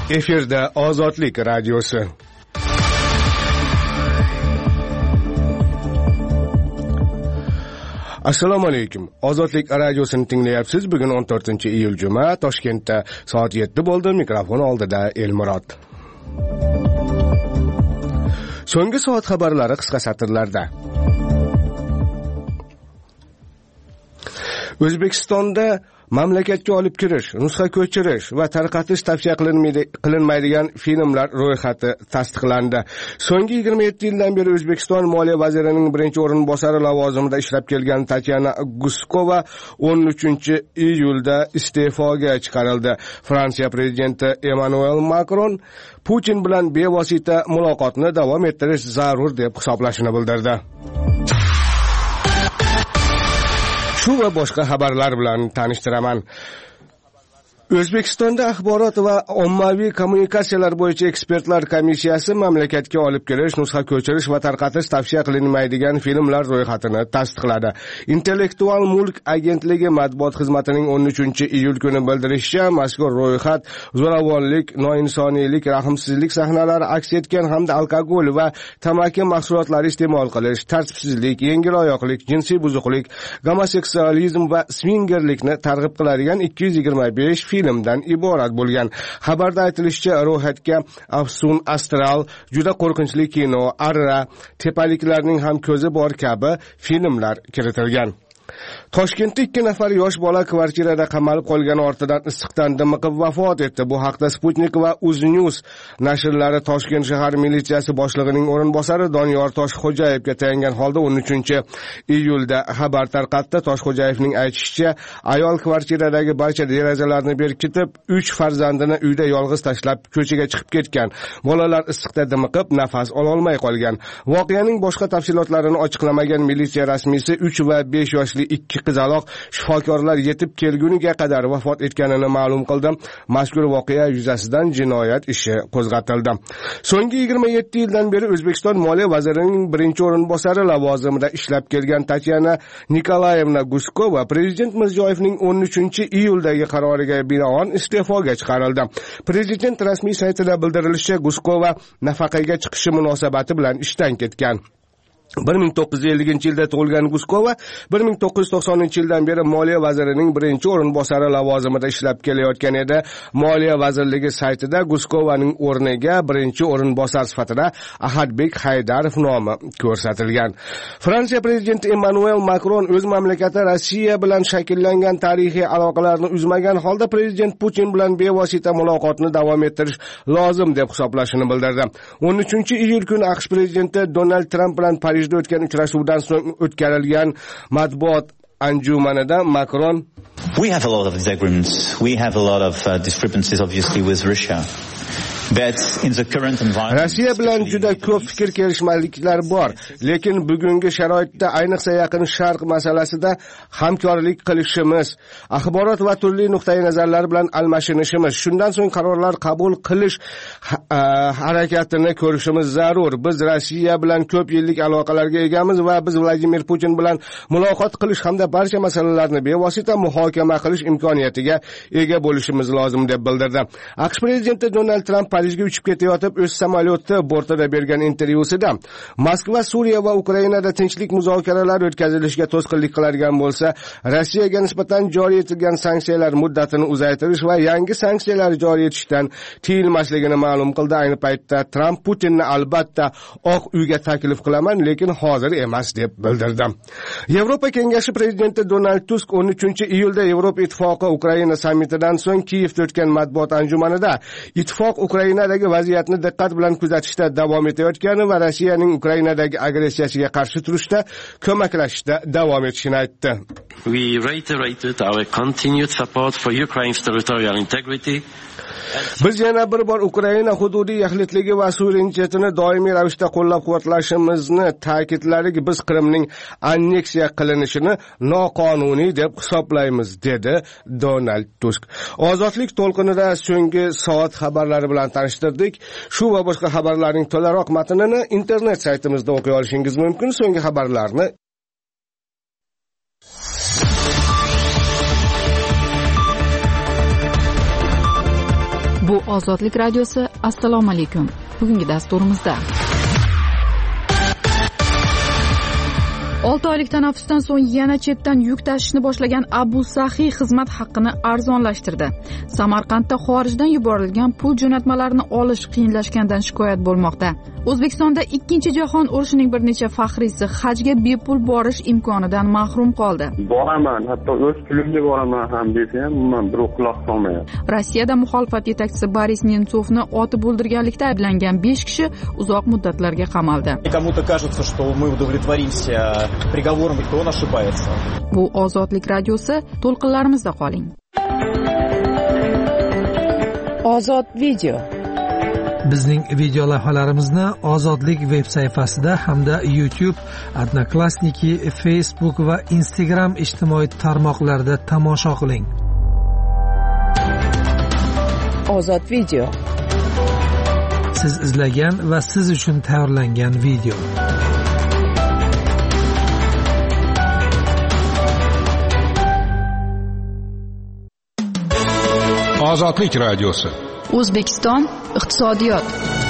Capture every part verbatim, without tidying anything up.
Efirda Ozodlik radiosi. Assalomu alaykum. Ozodlik radiosini tinglayapsiz. Bugun o'n to'rtinchi iyul juma, Toshkentda soat yetti bo'ldi. Mikrofon oldida Elmurod. So'nggi soat xabarlari qisqa satrlarda. O'zbekistonda mamlakatga olib kirish, nusxa ko'chirish va tarqatish tavsiya qilinmaydigan filmlar ro'yxati tasdiqlandi. So'nggi yigirma yetti yildan beri O'zbekiston Moliya vazirining birinchi o'rinbosari lavozimida ishlab kelgan Tatyana Guskova o'n uchinchi iyulda iste'foga chiqarildi. Fransiya prezidenti Emmanuel Macron Putin bilan bevosita muloqotni davom ettirish zarur deb hisoblashini bildirdi. Shu va boshqa xabarlar bilan tanishtiraman. O'zbekistonda axborot va ommaviy kommunikatsiyalar bo'yicha ekspertlar komissiyasi mamlakatga olib kirish, nusxa ko'chirish va tarqatish tavsiya qilinmaydigan filmlar ro'yxatini tasdiqladi. Intellektual mulk agentligi matbuot xizmatining o'n uchinchi iyul kuni bildirishicha, mazkur ro'yxat zo'ravonlik, noinsoniylik, rahmsizlik sahnalari aks etgan hamda alkogol va tamaki mahsulotlari iste'mol qilish, tartibsizlik, yengil oyoqlik, jinsiy buzuqlik, gomoseksualizm va swingerlikni targ'ib qiladigan ikki yuz yigirma besh filmdan iborat bo'lgan. Xabarda aytilishicha, ro'yxatga Afsun Astral, Juda qo'rqinchli kino, Arra, Tepaliklarning ham ko'zi bor kabi filmlar kiritilgan. Toshkentda ikki nafar yosh bola kvartirada qamalib qolgani ortidan issiqdan dimiqib vafot etdi. Bu haqda Sputnik va UzNews nashrlari Toshkent shahar militsiyasi boshlig'ining o'rinbosari Doniyor Toshxo'jayevga tayangan holda o'n uchinchi iyulda xabar tarqatdi. Toshxo'jayevning aytishicha, ayol kvartiradagi barcha derazalarni berkitib, uch farzandini uyda yolg'iz tashlab ko'chaga chiqib ketgan. Bolalar issiqda dimiqib, nafas ololmay qolgan. Voqeaning boshqa tafsilotlarini ochiqlamagan militsiya rasmiysi uch va besh yoshli ikki qizaloq shifokorlar yetib kelguniga qadar vafot etganini ma'lum qildi. Mazkur voqea yuzasidan jinoyat ishi qo'zg'atildi. So'nggi yigirma yetti yildan beri O'zbekiston Moliya vazirining birinchi o'rinbosari lavozimida ishlab kelgan Tatyana Nikolayevna Guskova Prezident Mirziyoyevning o'n uchinchi iyuldagi qaroriga binoan iste'foga chiqarildi. Prezident rasmiy saytida bildirilishicha, Guskova nafaqaga chiqishi munosabati bilan ishdan ketgan. bir ming to'qqiz yuz ellinchi yilda tug'ilgan Guskova bir ming to'qqiz yuz to'qsoninchi yildan beri Moliya vazirining birinchi o'rinbosari lavozimida ishlab kelayotgan edi. Moliya vazirligi saytida Guskovaning o'rniga birinchi o'rinbosar sifatida Ahadbek Haydarov nomi ko'rsatilgan. Fransiya prezidenti Emmanuel Macron o'z mamlakati Rossiya bilan shakllangan tarixiy aloqalarni uzmagan holda prezident Putin bilan bevosita muloqotni davom ettirish lozim deb hisoblashini bildirdi. o'n uchinchi iyul kuni AQSh prezidenti Donald Tramp bilan Parijda o'tgan uchrashuvdan so'ng o'tkazilgan matbuot anjumanida Macron We have a lot of disagreements. We have a lot of uh, discrepancies obviously with Russia. But in the current environment, Rossiya bilan juda ko'p fikr kelishmovchiliklar bor, lekin bugungi sharoitda, ayniqsa Yaqin Sharq masalasida hamkorlik qilishimiz, axborot va turli nuqtai nazarlar bilan almashinishimiz, shundan so'ng qarorlar qabul qilish harakatini ko'rishimiz zarur. Biz Rossiya bilan ko'p yillik aloqalarga egamiz va biz Vladimir Putin bilan muloqot qilish hamda barcha masalalarni bevosita muhokama qilish imkoniyatiga ega bo'lishimiz lozim deb bildirdi. AQSh prezidenti Donald Tramp Parijga uchib ketayotib, o'z samolyoti bortida bergan intervyusida Moskva Suriya va Ukrainada tinchlik muzokaralari o'tkazilishiga to'sqinlik qiladigan bo'lsa, Rossiyaga nisbatan joriy etilgan sanksiyalar muddatini uzaytirish va yangi sanksiyalar joriy etishdan tiyilmasligini ma'lum qildi. Ayni paytda Tramp Putinni albatta Oq uyga taklif qilaman, lekin hozir emas deb bildirdi. Yevropa Kengashi prezidenti Donald Tusk o'n uchinchi iyulda Yevropa Ittifoqi Ukraina sammitidan so'ng Kiyevda o'tgan matbuot anjumanida ittifoq Ukrainadagi vaziyatni diqqat bilan kuzatishda davom etayotgani va Rossiyaning Ukrainadagi agressiyasiga qarshi turishda ko'maklashishda davom etishini aytdi. We reiterated our continued support for Ukraine's territorial integrity. Biz yana bir bor Ukraina hududiy yaxlitligi va suverenitetini doimiy ravishda qo'llab-quvvatlashimizni ta'kidladik. Biz Qrimning anneksiya qilinishini noqonuniy deb hisoblaymiz, dedi Donald Tusk. Ozodlik to'lqinida so'nggi soat xabarlari bilan tanishtirdik. Shu va boshqa xabarlarning to'laroq matnini internet saytimizda o'qiy olishingiz mumkin. So'nggi xabarlarni Bu Ozodlik radiosi. Assalomu alaykum. Bugungi dasturimizda olti oylik tanaffusdan so'ng yana chetdan yuk tashishni boshlagan Abu Saxiy xizmat haqqini arzonlashtirdi. Samarqandda xorijdan yuborilgan pul jo'natmalarini olish qiyinlashgandan shikoyat bo'lmoqda. O'zbekistonda ikkinchi jahon urushining bir necha faxriysi hajga bepul borish imkonidan mahrum qoldi. Boraman, hatto o'z pulimga boraman ham desam, men bir quloq solmayapti. Rossiyada muxolifat yetakchisi Boris Nemtsovni otib o'ldirganlikda ayblangan besh kishi uzoq muddatlarga qamaldi. Кому-то кажется, что мы удовлетворимся приговором, и он ошибается. Bu Ozodlik radiosi, to'lqinlarimizda qoling. Ozod video. Bizning video lavhalarimizni Ozodlik veb sayfasida hamda YouTube, Odnoklassniki, Facebook va Instagram ijtimoiy tarmoqlarida tomosha qiling. Ozod video. Siz izlagan va siz uchun tayyorlangan video. Ozodlik radiosi. O'zbekiston iqtisodiyot.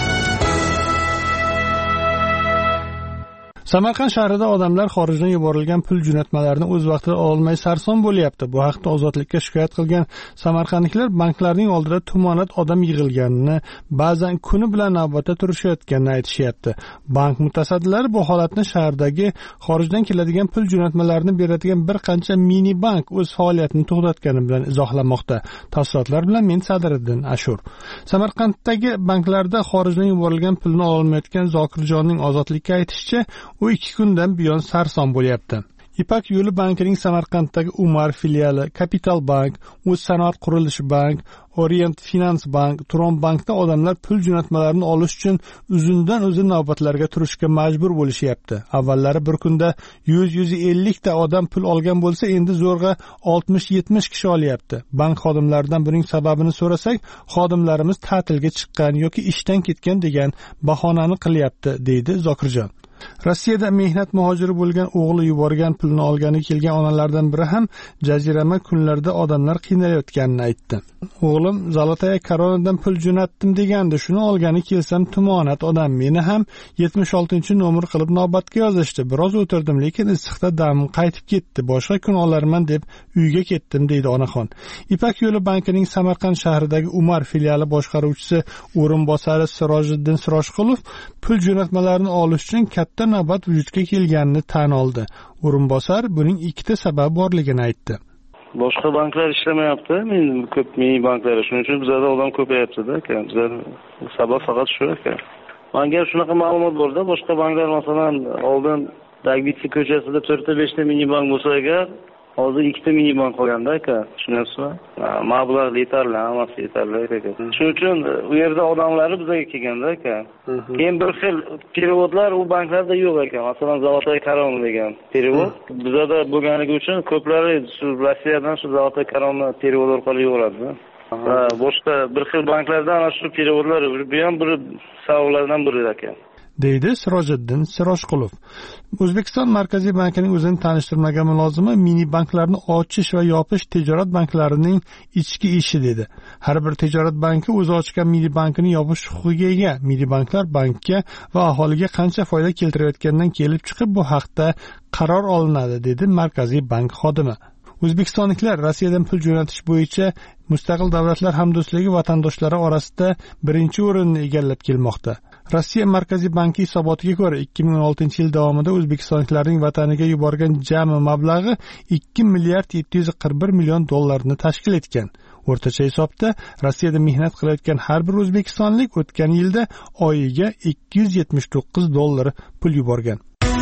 Samarqand shahrida odamlar xorijdan yuborilgan pul jo'natmalarini o'z vaqtida olmay sarson bo'lyapti. Bu haqda Ozodlikka shikoyat qilgan samarqandliklar banklarning oldida tumonat odam yig'ilganini, ba'zan kuni bilan navbatda turishayotganini aytishyapti. Bank mutasaddilari bu holatni shahardagi xorijdan keladigan pul jo'natmalarini beradigan bir qancha mini bank o'z faoliyatini to'xtatgani bilan izohlamoqda. Tafsilotlar bilan men Sadriddin Ashur. Samarqanddagi banklarda xorijdan yuborilgan pulni ololmayotgan Zokirjonning Ozodlikka aytishicha, u ikki kundan buyon sarson bo'lyapti. Ipak yo'li bankining Samarqanddagi Umar filiali, Kapital bank, O'z sanoat qurilishi bank, Orient Finance bank, Turon bankda odamlar pul jo'natmalarini olish uchun uzundan uzun navbatlarga turishga majbur bo'lishyapti. Avvallari bir kunda yuz yuz ellik ta odam pul olgan bo'lsa, endi zo'rg'a oltmish yetmish kishi olyapti. Bank xodimlaridan buning sababini so'rasak, xodimlarimiz ta'tilga chiqqan yoki ishdan ketgan degan bahonani qilyapti, deydi Zokirjon. Rossiyada mehnat muhojiri bo'lgan o'g'li yuborgan pulni olgani kelgan onalardan biri ham jazirama kunlarda odamlar qiynalayotganini aytdi. O'g'lim Zolotaya Koronadan pul jo'natdim degandi, shuni olgani kelsam tumonat odam meni ham yetmish oltinchi nomer qilib navbatga yozishdi. Biroz o'tirdim, lekin issiqda damim qaytib ketdi. Boshqa kun olarman deb uyga ketdim, deydi onaxon. Ipak yo'li bankining Samarqand shahridagi Umar filiali boshqaruvchisi o'rinbosari Sirojiddin Siroshqulov pul jo'natmalarini olish uchun katta navbat vujudga kelganini tan oldi. O'rinbosar buning ikkita sababi borligini aytdi. Boshqa banklar ishlamayapti, men ko'p mini banklar, shuning uchun bizda odam ko'payapti-da, bizda sabab faqat shu ekan. Menga shunaqa ma'lumot borda, boshqa banklar masalan oldin Dagbitsi ko'chasida to'rtta beshta mini bank bo'lsa agar, hozir ikkita mini bank qolganda aka, tushunyapsizmi? Mablag' yetarli, hammasi yetarli ekan. Shuning uchun u yerda odamlar bizga kelganda aka. Keyin bir xil переводlar u banklarda yo'q ekan. Masalan, Zolotaya Korona degan перевод bizda bo'lganligi uchun ko'plari shu Rossiyadan shu Zolotaya Korona перевод orqali yo'radi. Va boshqa bir xil banklardan ana shu переводlar bu ham bir savollardan biri ekan, deydi Sirojiddin Siroshqulov. O'zbekiston Markaziy bankining o'zini tanishtirmagan mulozimi mini banklarni ochish va yopish tijorat banklarining ichki ishi dedi. Har bir tijorat banki o'zi ochgan mini bankini yopish huquqiga ega. Mini banklar bankka va aholiga qancha foyda keltirayotganidan kelib chiqib bu haqda qaror olinadi, dedi Markaziy bank xodimi. O'zbekistonliklar Rossiyadan pul jo'natish bo'yicha mustaqil davlatlar hamdo'stligi vatandoshlari orasida birinchi o'rinni egallab kelmoqda. Rossiya Markaziy banki hisobotiga ko'ra ikki ming o'n oltinchi yil davomida o'zbekistonliklarning vataniga yuborgan jami mablag'i ikki milliard yetti yuz qirq bir million dollarni tashkil etgan. O'rtacha hisobda Rossiyada mehnat qilayotgan har bir o'zbekistonlik o'tgan yilda oyiga ikki yuz yetmish to'qqiz dollar pul yuborgan.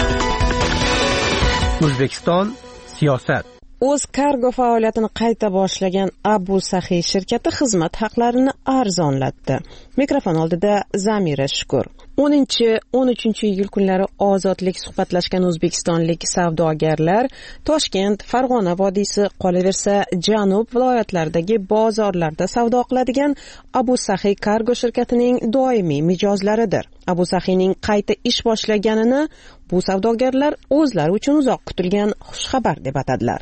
O'zbekiston siyosat. O'z kargo faoliyatini qayta boshlagan Abu Saxiy shirkati xizmat haqlarini arzonlatdi. Mikrofon oldida Zamira Shukur. o'ninchi o'n uchinchi iyul kunlari Ozodlik suhbatlashgan o'zbekistonlik savdogarlar Toshkent, Farg'ona vodiysi, qolaversa Janub viloyatlaridagi bozorlarda savdo qiladigan Abu Saxiy kargo shirkatining doimiy mijozlaridir. Abu Saxiyning qayta ish boshlaganini bu savdogarlar o'zlari uchun uzoq kutilgan xushxabar deb atadilar.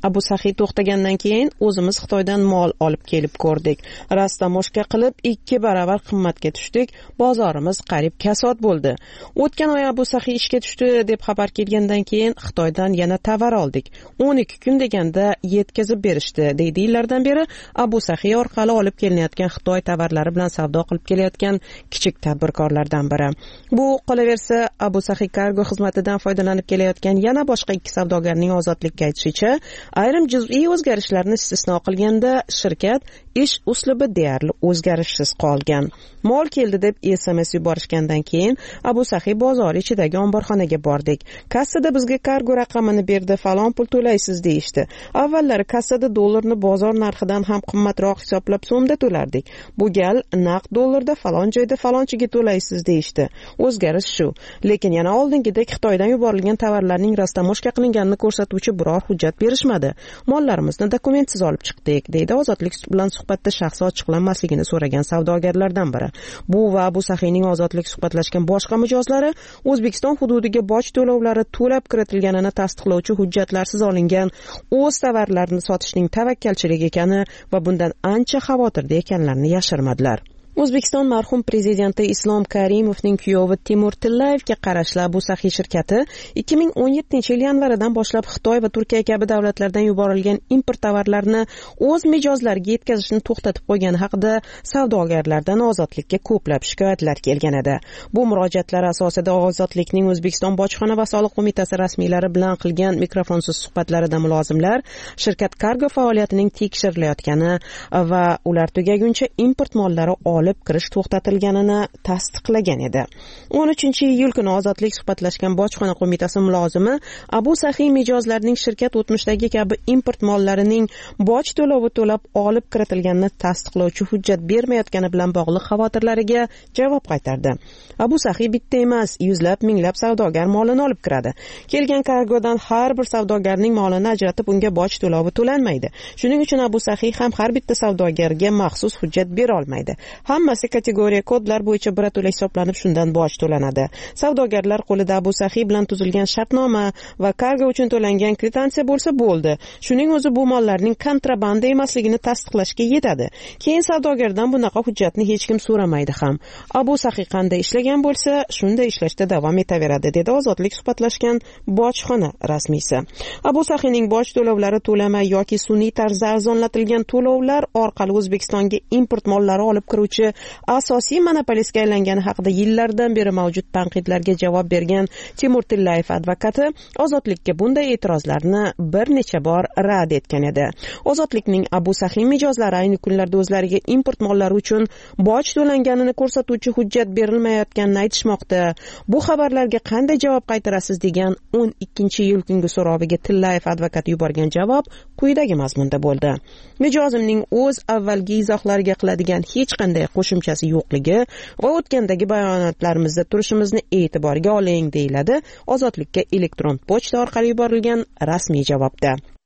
Abu Saxiy to'xtagandan keyin o'zimiz Xitoydan mol olib kelib ko'rdik. Rastamoshka qilib ikki baravar qimmatga tushdik. Bozorimiz qarib kasod bo'ldi. O'tgan oy Abu Saxiy ishga tushdi deb xabar kelgandan keyin Xitoydan yana tovar oldik. o'n ikki kun deganda yetkazib berishdi, deydi yillardan beri Abu Saxiy orqali olib kelinayotgan Xitoy tovarlari bilan savdo qilib kelayotgan kichik tadbirkorlardan biri. Bu qolaversa Abu Saxiy kargo xizmatidan foydalanib kelayotgan yana boshqa ikki savdogarning ozodlikka aytishicha, ayrim juz'iy o'zgarishlarni istisno qilganda shirkat ish uslubi deyarli o'zgarishsiz qolgan. Mol keldi deb S M S yuborishgandan keyin Abu Saxiy bozor ichidagi omborxonaga bordik. Kassada bizga kargo raqamini berdi, falon pul to'laysiz deyishdi. Avvallari kassada dollarni bozor narxidan ham qimmatroq hisoblab so'mda to'lardik. Bu gal naqd dollarda falon joyda falonchiga to'laysiz deyishdi. O'zgarish shu. Lekin yana oldingidek Xitoydan yuborilgan tovarlarning rastamoshka qilinganini ko'rsatuvchi biror hujjat berishmadi. Mollarimizni dokumentsiz olib chiqdik, deydi Ozodlik bilan suhbatda shaxsi ochiqlanmasligini so'ragan savdogarlardan biri. Bu va Abu Saxiyning Ozodlik suhbatlashgan boshqa mijozlari O'zbekiston hududiga boj to'lovlari to'lab kiritilganini tasdiqlovchi hujjatlarsiz olingan o'z tovarlarini sotishning tavakkalchilik ekani va bundan ancha xavotirda ekanlarini yashirmadilar. O'zbekiston marhum prezidenti Islom Karimovning kuyovi Timur Tillayevga qarashli Abu Saxiy shirkati ikki ming o'n yettinchi yil yanvaridan boshlab Xitoy va Turkiya kabi davlatlardan yuborilgan import tovarlarini o'z mijozlariga yetkazishni to'xtatib qo'ygani haqida savdogarlardan Ozodlikka ko'plab shikoyatlar kelgan edi. Bu murojaatlar asosida Ozodlikning O'zbekiston bojxona va soliq qo'mitasi rasmiylari bilan qilgan mikrofonsiz suhbatlarida mulozimlar shirkat kargo faoliyatining tekshirilayotgani va ular tugaguncha import mollari olib kirish to'xtatilganini tasdiqlagan edi. o'n uchinchi iyul kuni Ozodlik suhbatlashgan bojxona qo'mitasi mulozimi Abu Saxiy mijozlarining shirkat o'tmishdagi kabi import mollarining boj to'lovi to'lab olib kiritilganini tasdiqlovchi hujjat bermayotgani bilan bog'liq xavotirlariga javob qaytardi. Abu Saxiy bitta emas, yuzlab minglab savdogar molini olib kiradi. Kelgan kargodan har bir savdogarning molini ajratib unga boj to'lovi to'lanmaydi. Shuning uchun Abu Saxiy ham har bitta savdogarga maxsus hujjat bera olmaydi. Hammasi kategoriya kodlar bo'yicha birato'la hisoblanib shundan boj to'lanadi. Savdogarlar qo'lida Abu Saxiy bilan tuzilgan shartnoma va kargo uchun to'langan kvitansiya bo'lsa bo'ldi. Shuning o'zi bu mollarning kontrabanda emasligini tasdiqlashga yetadi. Keyin savdogardan bunaqa hujjatni hech kim so'ramaydi ham. Abu Saxiy qanday ishlagan bo'lsa, shunday ishlashda davom etaveradi, dedi Ozodlik suhbatlashgan bojxona rasmiysi. Abu Saxiyning boj to'lovlari to'lamay yoki sun'iy tarzda arzonlatilgan to'lovlar orqali O'zbekistonga import mollari olib kiruvchi asosiy monopolistga aylangani haqida yillardan beri mavjud tanqidlarga javob bergan Timur Tillayev advokati Ozodlikka bunday e'tirozlarni bir necha bor rad etgan edi. Ozodlikning Abu Saxiy mijozlari ayni kunlarda o'zlariga import mollari uchun boj to'langanini ko'rsatuvchi hujjat berilmayotganini aytishmoqda. Bu xabarlarga qanday javob qaytarasiz degan o'n ikkinchi iyul kungi so'roviga Tillayev advokati yuborgan javob quyidagi mazmunda bo'ldi. Mijozimning o'z avvalgi izohlariga qiladigan hech qanday qo'shimchasi yo'qligi va o'tgandagi bayonotlarimizda turishimizni e'tiborga oling, deyiladi Ozodlikka elektron pochta orqali yuborilgan rasmiy javobda.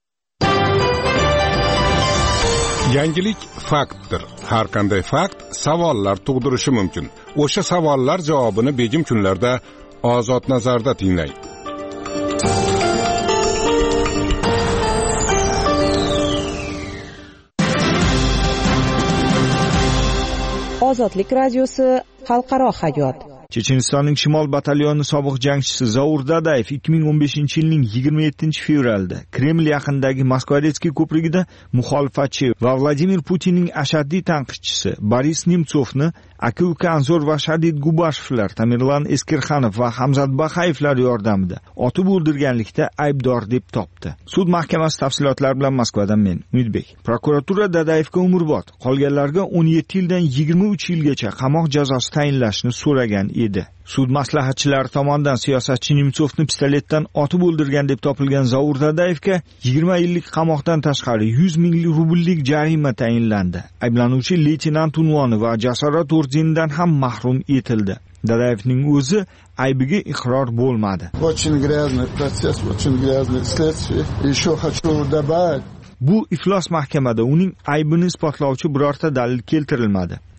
Yangilik faktdir. Har qanday fakt savollar tug'dirishi mumkin. O'sha savollar javobini begim kunlarda Ozod nazarda tinglang. Ozodlik radiosi xalqaro hayot. Chechenistonning Shimol batalyoni sobiq jangchisi Zaur Dadayev ikki ming o'n beshinchi yilning yigirma yettinchi fevralida Kreml yaqinidagi Moskva-Retskiy ko'prigida muxolifatchi va Vladimir Putinning ashaddiy tanqidchisi Boris Nemtsovni aka-uka Anzor va Shadid Gubashevlar, Tamerlan Eskirxanov va Hamzat Baxayevlar yordamida otib o'ldirganlikda aybdor deb topdi. Sud mahkamasi tafsilotlari bilan Moskvadan men, Umidbek. Prokuratura Dadayevga umrbod, qolganlarga o'n yetti yildan yigirma uch yilgacha qamoq jazosi tayinlashni so'ragan edi. Sud maslahatchilari tomonidan siyosatchi Nemtsovni pistoletdan otib o'ldirgan deb topilgan Zaur Dadayevga yigirma yillik qamoqdan tashqari yuz ming rubllik jarima tayinlandi. Ayblanuvchi leytenant unvoni va jasorat ordenidan ham mahrum etildi. Dadayevning o'zi aybiga iqror bo'lmadi. Очень грязный процесс, очень грязное следствие. Еще хочу добавить. Bu iflos mahkamada uning aybini isbotlovchi birorta dalil keltirilmadi.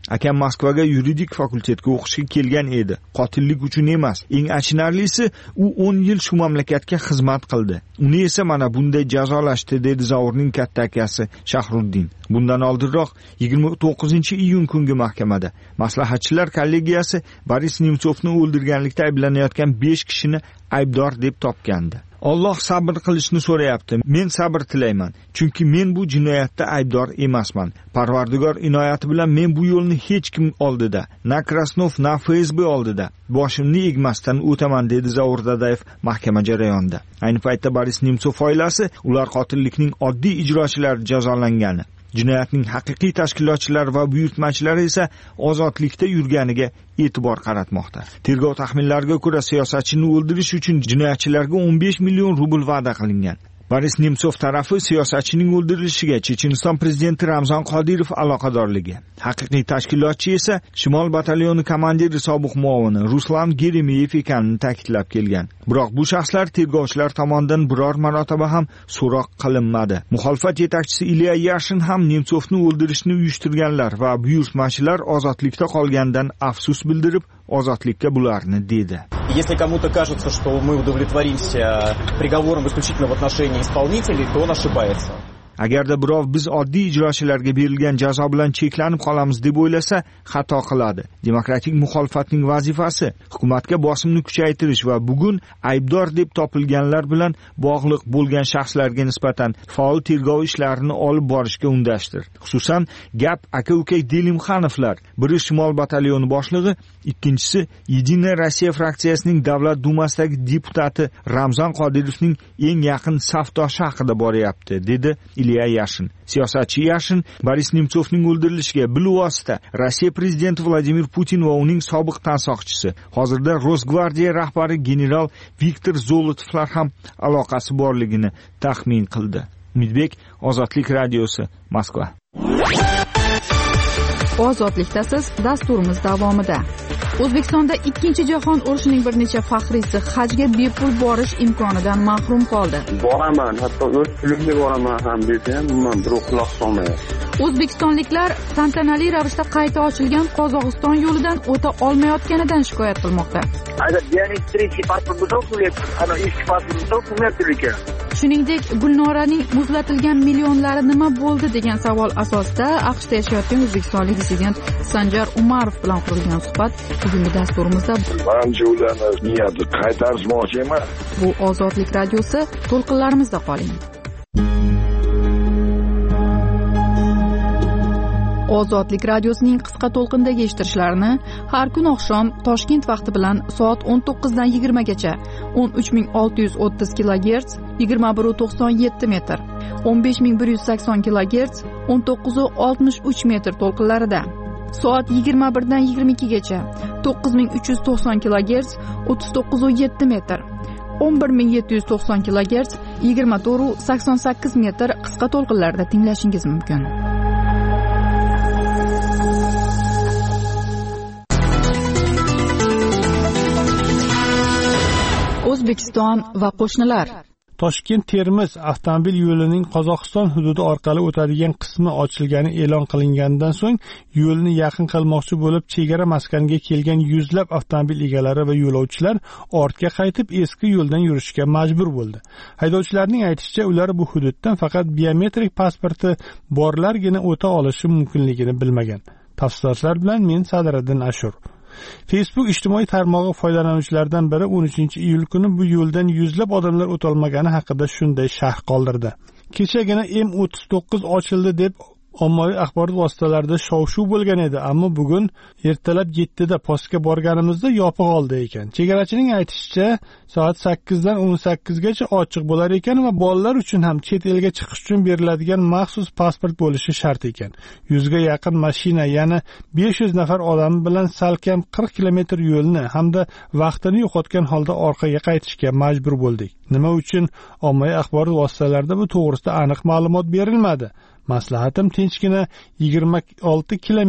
Akam Moskvaga yuridik fakultetga o'qishga kelgan edi. Qotillik uchun emas. Eng achinarlisi, u o'n yil shu mamlakatga xizmat qildi. Uni esa mana bunday jazolashdi, dedi Zaurning katta akasi Shahruddin. Bundan oldinroq yigirma to'qqizinchi iyun kungi mahkamada maslahatchilar kollegiyasi Boris Nemtsovni o'ldirganlikda ayblanayotgan besh kishini aybdor deb topgandi. Alloh sabr qilishni so'rayapti. Men sabr tilayman, chunki men bu jinoyatda aybdor emasman. Parvardigor inoyati bilan men bu yo'lni hech kim oldida, na Krasnov, na F S B oldida boshimni egmasdan o'taman, dedi Zaur Dadayev mahkama jarayonida. Ayni paytda Boris Nemtsov oilasi ular qotillikning oddiy ijrochilari jazolangani, jinoyatning haqiqiy tashkilotchilari va buyurtmachilari esa ozodlikda yurganiga e'tibor qaratmoqda. Tergov taxminlariga ko'ra, siyosatchini o'ldirish uchun jinoyatchilarga o'n besh million rubl va'da qilingan. Boris Nemtsov tarafi siyosatchining o'ldirilishiga Checheniston prezidenti Ramzan Qodirov aloqadorligi, haqiqiy tashkilotchi esa Shimol batalyoni komandiri sobiq muovini Ruslan Geremeyev ekanini ta'kidlab kelgan. Biroq bu shaxslar tergovchilar tomonidan biror marotaba ham so'roq qilinmadi. Muxolifat yetakchisi Ilya Yashin ham Nemtsovni o'ldirishni uyushtirganlar va buyurtmachilar ozodlikda qolgandan afsus bildirib, ozodlikka bularni dedi. Если кому-то кажется, что мы удовлетворимся приговором исключительно в отношении исполнителей, то он ошибается. Agarda birov biz oddiy ijrochilarga berilgan jazo bilan cheklanib qolamiz deb o'ylasa, xato qiladi. Demokratik muxolifatning vazifasi hukumatga bosimni kuchaytirish va bugun aybdor deb topilganlar bilan bog'liq bo'lgan shaxslarga nisbatan faol tergov ishlarini olib borishga undashdir. Xususan, gap aka-uka Delimxanovlar, biri Shimol batalyoni boshlig'i, ikkinchisi Yedinaya Rossiya fraksiyasining Davlat dumasidagi deputati Ramzan Qodirovning eng yaqin safdoshi haqida boryapti, dedi Ilya Yashin. Siyosatchi Yashin Boris Nemtsovning o'ldirilishiga bilvosita Rossiya prezidenti Vladimir Putin va uning sobiq tansoqchisi, hozirda Rosgvardiya rahbari general Viktor Zolotovlar ham aloqasi borligini taxmin qildi. Umidbek, Ozodlik radiosi, Moskva. Ozodlikdasiz dasturimiz davomida. O'zbekistonda ikkinchi jahon urushining bir necha faxriysi hajga bepul borish imkonidan mahrum qoldi. Boraman, hatto o'z pulimga boraman ham desam, men bir quloq solmayapti. O'zbekistonliklar tantanali ravishda qayta ochilgan Qozog'iston yo'lidan o'ta olmayotganidan shikoyat qilmoqda. Agar biometrik pasport bo'lsa, qilyapti. Ana eski pasport bo'lsa, qilyapti ekan. Shuningdek, Gulnoraning muzlatilgan millionlari nima bo'ldi degan savol asosida AQShda yashayotgan o'zbekistonlik dissident Sanjar Umarov bilan qurilgan suhbat bugungi dasturimizda. Menimcha ularni niyati qaytarishmoqchi emas. Bu Ozodlik radiosi, to'lqinlarimizda qoling. Ozodlik radiosining qisqa to'lqindagi eshittirishlarini har kun oqshom Toshkent vaqti bilan soat o'n to'qqizdan yigirma gacha o'n uch ming olti yuz o'ttiz kilogerts yigirma bir nuqta to'qson yetti metr, o'n besh ming bir yuz sakson kilogerts o'n to'qqiz nuqta oltmish uch metr to'lqinlarida, soat yigirma birdan yigirma ikki gacha to'qqiz ming uch yuz to'qson kilogerts o'ttiz to'qqiz nuqta yetti metr, o'n bir ming yetti yuz to'qson kilogerts yigirma to'rt nuqta sakson sakkiz metr qisqa to'lqinlarda tinglashingiz mumkin. O'zbekiston va qo'shnilar. Toshkent-Termiz avtomobil yo'lining Qozog'iston hududi orqali o'tadigan qismi ochilgani e'lon qilingandan so'ng yo'lni yaqin qilmoqchi bo'lib chegara maskaniga kelgan yuzlab avtomobil egalari va yo'lovchilar ortga qaytib eski yo'ldan yurishga majbur bo'ldi. Haydovchilarning aytishicha, ular bu hududdan faqat biometrik pasporti borlargina o'ta olishi mumkinligini bilmagan. Tafsilotlar bilan men Sadriddin Ashur. Facebook ijtimoiy tarmog'i foydalanuvchilaridan biri o'n uchinchi iyul kuni bu yo'ldan yuzlab odamlar o'tolmagani haqida shunday sharh qoldirdi. Kechagina M o'ttiz to'qqiz ochildi deb ommaviy axborot vositalarida shov-shuv bo'lgan edi, ammo bugun ertalab yettida postga borganimizda yopiq oldi ekan. Chegarachining aytishicha, soat sakkizdan o'n sakkizgacha ochiq bo'lar ekan va bolalar uchun ham chet elga chiqish uchun beriladigan maxsus pasport bo'lishi shart ekan. yuzga yaqin mashina, ya'ni besh yuz nafar odam bilan salkam qirq kilometr yo'lni hamda vaqtini yo'qotgan holda orqaga qaytishga majbur bo'ldik. Nima uchun ommaviy axborot vositalarida bu to'g'risida aniq ma'lumot berilmadi. Maslahatim tinchgina yigirma olti kilometr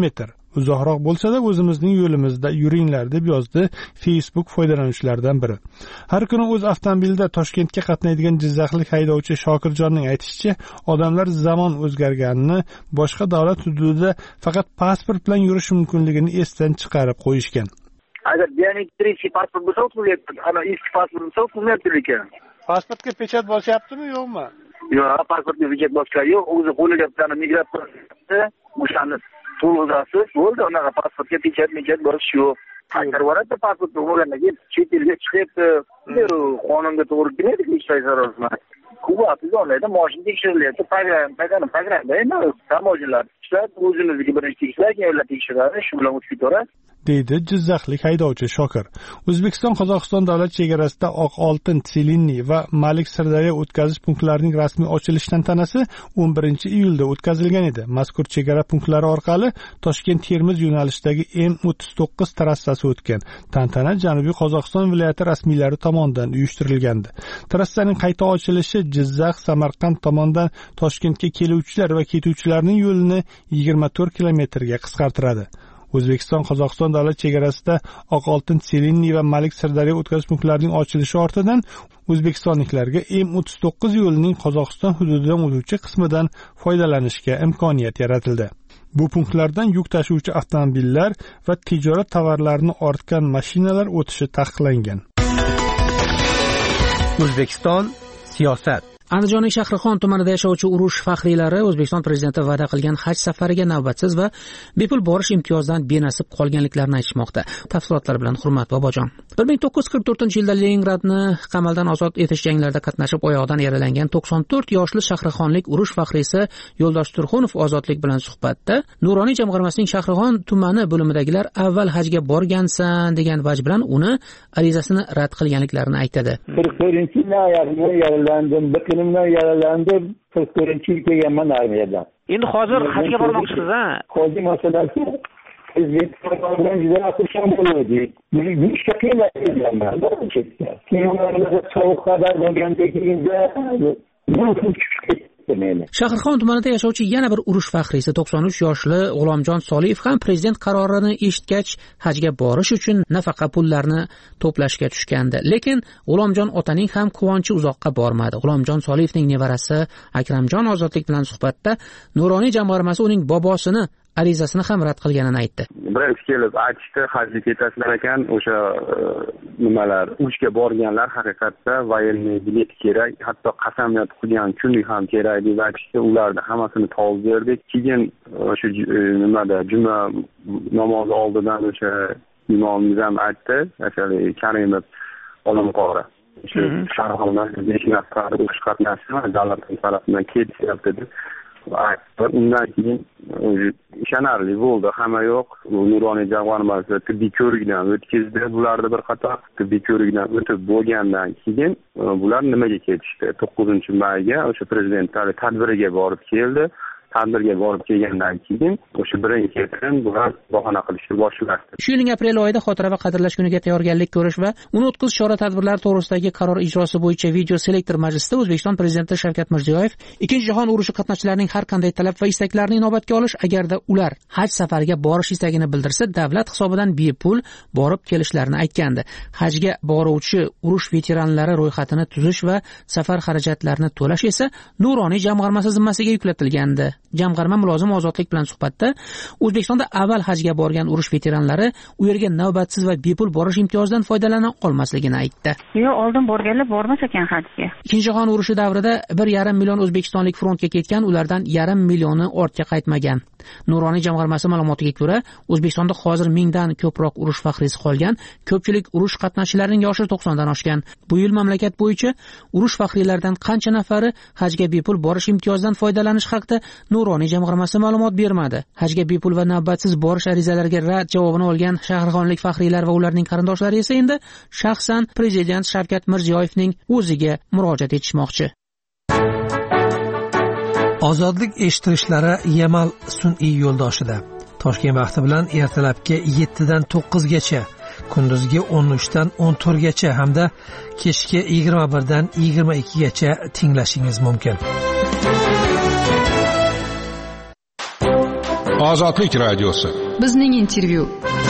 uzoqroq bo'lsa-da o'zimizning yo'limizda yuringlar deb yozdi Facebook foydalanuvchilaridan biri. Har kuni o'z avtomobilida Toshkentga qatnaydigan jizzaxlik haydovchi Shokirjonning aytishicha, odamlar zamon o'zgarganini, boshqa davlat hududida faqat pasport bilan yurish mumkinligini esdan chiqarib qo'yishgan. Agar biometrический pasport bo'lsa, o'tmayapti. Ana eski pasport bo'lsa, o'tmayapti lekin. Pasportga pechat bosyaptimi, yo'qmi? Yo'q, pasportga pechat bosgan yo'q. O'zi qo'liga bitta migratsiya o'shani to'lg'azasiz bo'ldi. Unaqa pasportga pechat, pechat bosish yo'q. Qaytarib yuboradi pasport bo'lgandan keyin chet elga chiqibdi. Qonunga to'g'ri kelmaydi hech qaysi rozman. Kuba tizimida mashina tekshirilyapti. Program, program, programda endi tamojilar ishlab o'zimizniki birinchi tekshirlar, keyin ular tekshiradi, shu bilan o'tib ketadi. deydi jizzaxlik haydovchi Shokir. O'zbekiston Qozog'iston davlat chegarasida Oq Oltin, Selinniy va Malik Sirdaryo o'tkazish punktlarining rasmiy ochilish tantanasi o'n birinchi iyulda o'tkazilgan edi. Mazkur chegara punktlari orqali Toshkent-Termiz yo'nalishidagi M o'ttiz to'qqiz trassasi o'tgan. Tantana Janubiy Qozog'iston viloyati rasmiylari tomonidan uyushtirilgandi. Trassaning qayta ochilishi Jizzax, Samarqand tomonidan Toshkentga keluvchilar va ketuvchilarning yo'lini yigirma to'rt kilometrga qisqartiradi. O'zbekiston Qozog'iston davlat chegarasida Oq Oltin, Selinniy va Malik Sirdaryo o'tkazish punktlarining ochilishi ortidan o'zbekistonliklarga M o'ttiz to'qqiz yo'lining Qozog'iston hududidan o'tuvchi qismidan foydalanishga imkoniyat yaratildi. Bu punktlardan yuk tashuvchi avtomobillar va tijorat tovarlarini ortgan mashinalar o'tishi taqiqlangan. O'zbekiston siyosat. Andijonning Shahrixon tumanida yashovchi urush faxriylari O'zbekiston prezidenti va'da qilgan haj safariga navbatsiz va bepul borish imtiyozidan benasib qolganliklarini aytishmoqda. Tafsilotlar bilan Hurmat Bobojon. bir ming to'qqiz yuz qirq to'rtinchi yilda Leningradni qamaldan ozod etish janglarida qatnashib oyog'idan yaralangan to'qson to'rt yoshli shahrixonlik urush faxriysi Yo'ldosh Turxunov Ozodlik bilan suhbatda Nuroniy jamg'armasining Shahrixon tumani bo'limidagilar avval hajga borgansan degan vaj bilan uni arizasini rad qilganliklarini aytadi. qirq to'rtinchi yilda oyog'imdan yaralandim. Biqinimdan yaralandim. qirq to'rtinchi yil kelganman armiyadan. Endi hozir hajga bormoqchisiz, ha? Hozir masalasi prezident bilan juda xursand bo'ldik. Bu ishga qiynalganman. Keyin ularga sovuq xabar bo'lgandan keyin Shahrixon tumanida yashovchi yana bir urush faxriysi to'qson uch yoshli G'ulomjon Soliyev ham prezident qarorini eshitgach hajga borish uchun nafaqa pullarni to'plashga tushgandi. Lekin G'ulomjon otaning ham quvonchi uzoqqa bormadi. G'ulomjon Soliyevning nevarasi Akramjon Ozodlik bilan suhbatda Nuroniy jamg'armasi uning bobosini arizasini ham rad qilganini aytdi. Birinchi kelib aytishdi, hajga ketasizlar ekan, o'sha nimalar, urushga borganlar haqiqatda voyenniy bilet kerak, hatto qasamyod qilgan kunlik ham kerak deb aytishdi. Ularni hammasini topib berdik. Keyin o'sha nimada juma namozi oldidan o'sha imomimiz ham aytdi, o'sha Karimov Olimqori. O'sha Shahrixondan besh nafar urush qatnashchisi davlat tarafidan ketishyapti deb. Undan keyin ishonarli bo'ldi. Hamma yo'q. Nuroniy jamg'armasi tibbiy ko'rikdan o'tkazdi. Bularni bir qator tibbiy ko'rikdan o'tib bo'lgandan keyin bular nimaga ketishdi? to'qqizinchi mayga o'sha prezident tadbiriga borib keldi. Tadbirga borib kelgandan keyin o'sha birinchi ketin bular bahona qilishni boshladi. Shu yilning aprel oyida xotira va qadrlash kuniga tayyorgarlik ko'rish va uni o'tkazish chora-tadbirlari to'g'risidagi qaror ijrosi bo'yicha video selektor majlisida O'zbekiston prezidenti Shavkat Mirziyoyev Ikkinchi jahon urushi qatnashchilarining har qanday talab va istaklarini inobatga olish, agarda ular haj safariga borish istagini bildirsa, davlat hisobidan bepul borib kelishlarini aytgandi. Hajga boruvchi urush veteranlari ro'yxatini tuzish va safar xarajatlarini to'lash esa Nuroniy jamg'armasi zimmasiga yuklatilgandi. Jamg'arma mulozim Ozodlik bilan suhbatda O'zbekistonda avval hajga borgan urush veteranlari u yerga navbatsiz va bepul borish imtiyozidan foydalana olmasligini aytdi. Yo'q, oldin borganlar bormas ekan hajga. Ikkinchi jahon urushi davrida bir yarim million o'zbekistonlik frontga ketgan, ulardan yarim millioni ortga qaytmagan. Nuroniy jamg'armasi ma'lumotiga ko'ra, O'zbekistonda hozir mingdan ko'proq urush faxriysi qolgan, ko'pchilik urush qatnashchilarining yoshi to'qsondan oshgan. Bu yil mamlakat bo'yicha urush faxriylaridan qancha nafari hajga bepul borish imtiyozidan foydalanish haqida Nuroniy jamg'armasi ma'lumot bermadi. Hajga bepul va navbatsiz borish arizalariga rad javobini olgan shahrixonlik faxriylar va ularning qarindoshlari esa endi shaxsan prezident Shavkat Mirziyoyevning o'ziga murojaat etishmoqchi. Ozodlik eshittirishlari Yamal sun'iy yo'ldoshida. Toshkent vaqti bilan ertalabki yettidan to'qqizgacha, kunduzgi o'n uchdan o'n to'rtgacha hamda kechki yigirma birdan yigirma ikkigacha tinglashingiz mumkin. Ozodlik radiosi. Bizning intervyu.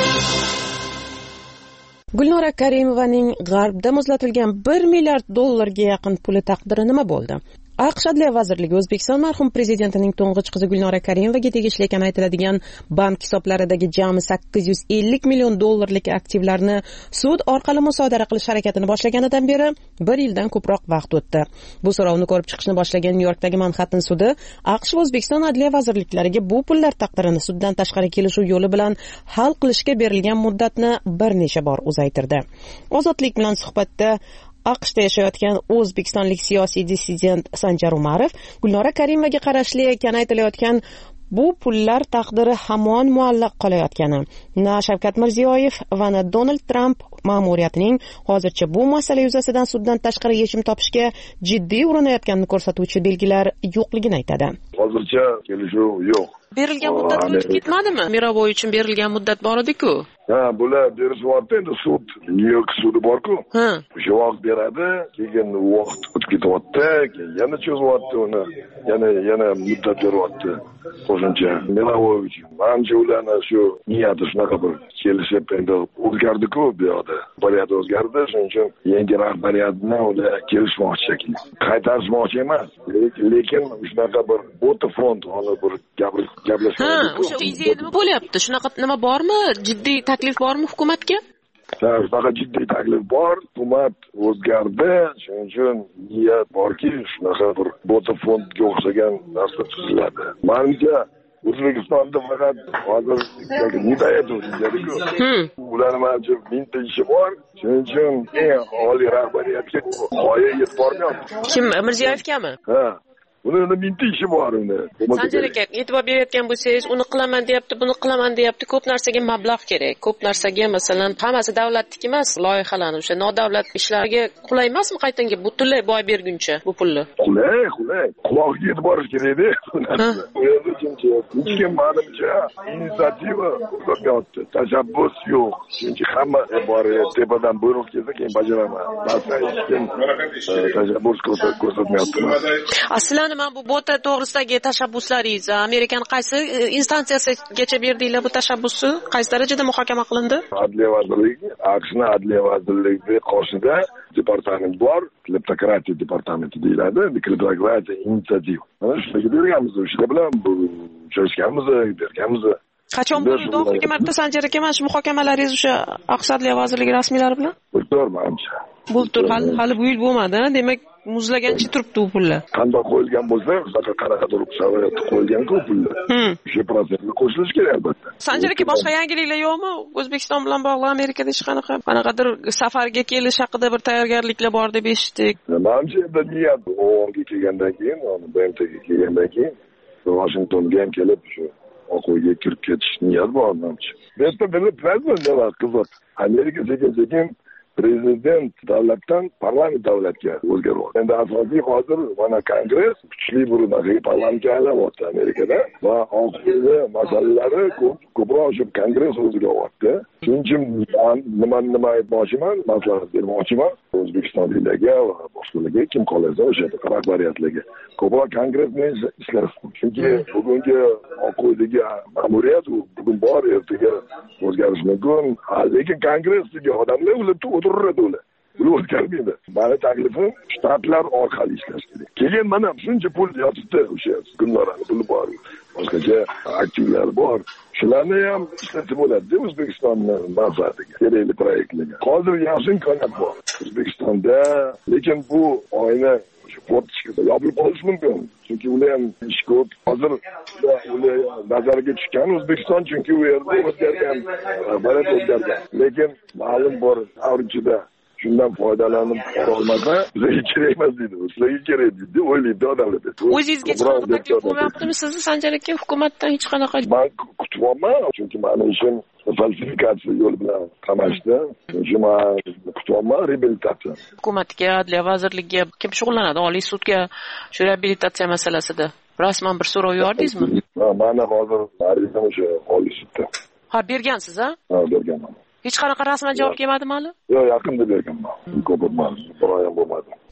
Gulnora Karimovaning G'arbda muzlatilgan bir milliard dollarga yaqin puli taqdiri nima bo'ldi? AQSh Adliya vazirligi O'zbekiston marhum prezidentining to'ng'ich qizi Gulnora Karimovaga tegishli ekani aytiladigan bank hisoblaridagi jami sakkiz yuz ellik million dollarlik aktivlarni sud orqali musodara qilish harakatini boshlaganidan beri bir yildan ko'proq vaqt o'tdi. Bu so'rovni ko'rib chiqishni boshlagan Nyu-Yorkdagi Manhattan sudi AQSh va O'zbekiston adliya vazirliklariga bu pullar taqdirini suddan tashqari kelishuv yo'li bilan hal qilishga berilgan muddatni bir necha bor uzaytirdi. Ozodlik bilan suhbatda AQShda yashayotgan o'zbekistonlik siyosiy dissident Sanjar Umarov Gulnora Karimovaga qarashli ekani aytilayotgan bu pullar taqdiri hamon muallaq qolayotgani, na Shavkat Mirziyoyev va na Donald Tramp ma'muriyatining hozircha bu masala yuzasidan suddan tashqari yechim topishga jiddiy urinayotganini ko'rsatuvchi belgilar yo'qligini aytadi. Hozircha kelishuv yo'q. Berilgan muddat o'tib ketmadimi? Miroboy uchun berilgan muddat bor edi-ku. Ha, bular berishyapti, endi sud, Nyu-York sudi bor-ku. O'sha vaqt beradi, keyin vaqt o'tib ketyapti, keyin yana cho'zyapti uni, yana yana muddat beryapti. Qo'shimcha Miroboy uchun. Menimcha ularni shu niyati shunaqa bir kelishib endi o'zgardi-ku bu yoqda. Bariyat o'zgardi, shuning uchun yangi rahbariyatni ular kelishmoqchi shekilli. Qaytarishmoqchi emas, lekin shunaqa bir o'ta fond, ona bir gapirish Ha, o'sha ideya nima bo'lyapti? Shunaqa nima bormi? Jiddiy taklif bormi hukumatga? Ha, shunaqa jiddiy taklif bor. Hukumat o'zgardi, shuning uchun niyat borki, shunaqa bir bota fondga o'xshagan narsa tuziladi. Menimcha O'zbekistonda faqat hozir nidayat o'zgardi-ku. Ularning menimcha mingta ishi bor, shuning uchun eng oliy rahbariyatga g'oya yetib bormayapti. Kim, Mirziyoyevgami? Ha. Uni mingta ishi bor uni. Sanjar aka, e'tibor berayotgan bo'lsangiz, uni qilaman deyapti, buni qilaman deyapti. Ko'p narsaga mablag' kerak. Ko'p narsaga, masalan, hammasi davlatniki emas, loyihalarni o'sha nodavlat ishlarga qulay emasmi qaytanga butunlay boy berguncha bu pulni? Qulay, qulay. Quloqqa yetib borish kerak-da. Bu yerda kimchi, hech kim menimcha inisiativa ko'rmayapti. Tashabbus yo'q. Chunki hamma bori tepadan buyruq kelsa, keyin bajaraman. Masalan, hech kim tashabbus ko'rsatmayapti. Aslida mana bu bota to'g'risidagi tashabbuslaringiz Amerikan qaysi instansiyasigacha berdinglar bu tashabbusni? Qaysi darajada muhokama qilindi? Adliya vazirligi, AQShning adliya vazirligi qoshida departament bor, kleptokratiya departamenti deyiladi, kleptokratiya inisiativa. Mana shularga berganmiz, shular bilan bu uchrashganmiz, berganmiz. Qachon bo'ldi oxirgi marta Sanjar aka, mana shu muhokamalaringiz o'sha AQSh adliya vazirligi rasmiylari bilan? Bo'ltirmancha. Bo'ltir, hali hali bu yil bo'lmadi, demak muzlagancha turibdi u pullar. Qanday qo'yilgan bo'lsa, shunaqa qanaqa turib sharoitda qo'yilgan-ku pullar. O'sha prosesga qo'shilish kerak albatta. Sanjar aka, boshqa yangiliklar yo'qmi? O'zbekiston bilan bog'liq Amerikada hech qanaqa qanaqadir safarga kelish haqida bir tayyorgarliklar bor deb eshitdik. Menimcha endi niyat o'nga kelgandan keyin, B M Tga kelgandan keyin Washingtonga ham kelib shu Oq uyga kirib ketish niyat bor menimcha. Bu yerda bilib turasizmi nima qizot? Amerika sekin-sekin prezident davlatdan parlament davlatga o'zgaryapti. Endi asosiy hozir mana kongress kuchli bir parlamentga aylanayapti Amerikada va Oq uy masalalari ko'proq shu kongress o'ziga olyapti. Shuning uchun nima nima aytmoqchiman, maslahat bermoqchiman O'zbekistondagi va boshqalarga, kim qolsa o'sha rahbariyatlarga. Ko'proq kongress bilan ishlasin. Chunki bugungi Oq uydagi ma'muriyat bugun bor, ertaga o'zgarishi mumkin. Lekin kongressdagi odamlar ular o'tiradi ular. Ular o'zgarmaydi. Mani taklifim shtatlar orqali ishlash kerak. Keyin mana shuncha pul yotibdi o'sha kunlarni puli bor. Boshqacha aktivlar bor. Shularni ham ishlatib bo'ladi O'zbekistonni manfaatiga, kerakli proyektlarga. Hozir yaxshi imkoniyat bor O'zbekistonda, lekin bu oyna shu portishga yopilib qolishi mumkin. Chunki ular ham ish ko'p. Hozir ular nazarga tushgan O'zbekiston, chunki u yerda o'zgargan, balad o'zgargan. Lekin ma'lum bor avrichida shundan foydalanib olmasa, bizga kerak emas deydi. Sizlarga kerak deydi, o'ylaydi odamlar. O'zingizga qanaqa taklif bo'lyaptimi sizni Sanjar aka, hukumatdan hech qanaqa? Men kutyapman, chunki meni ishim falsifikatsiya yo'li bilan qamashdi. Shuning uchun kutyapman reabilitatsiya. Hukumatga, adliya vazirligiga kim shug'ullanadi? Oliy sudga shu reabilitatsiya masalasida rasman bir so'rov yordingizmi? Ha, mana hozir arizam o'sha oliy sudda. Ha, bergansiz, ha? Ha, berganman. Hech qanaqa rasman javob kelmadimi hali? Yo'q, yaqinda berganman. Ko'p bo'lmadi, bir oy ham bo'lmadi.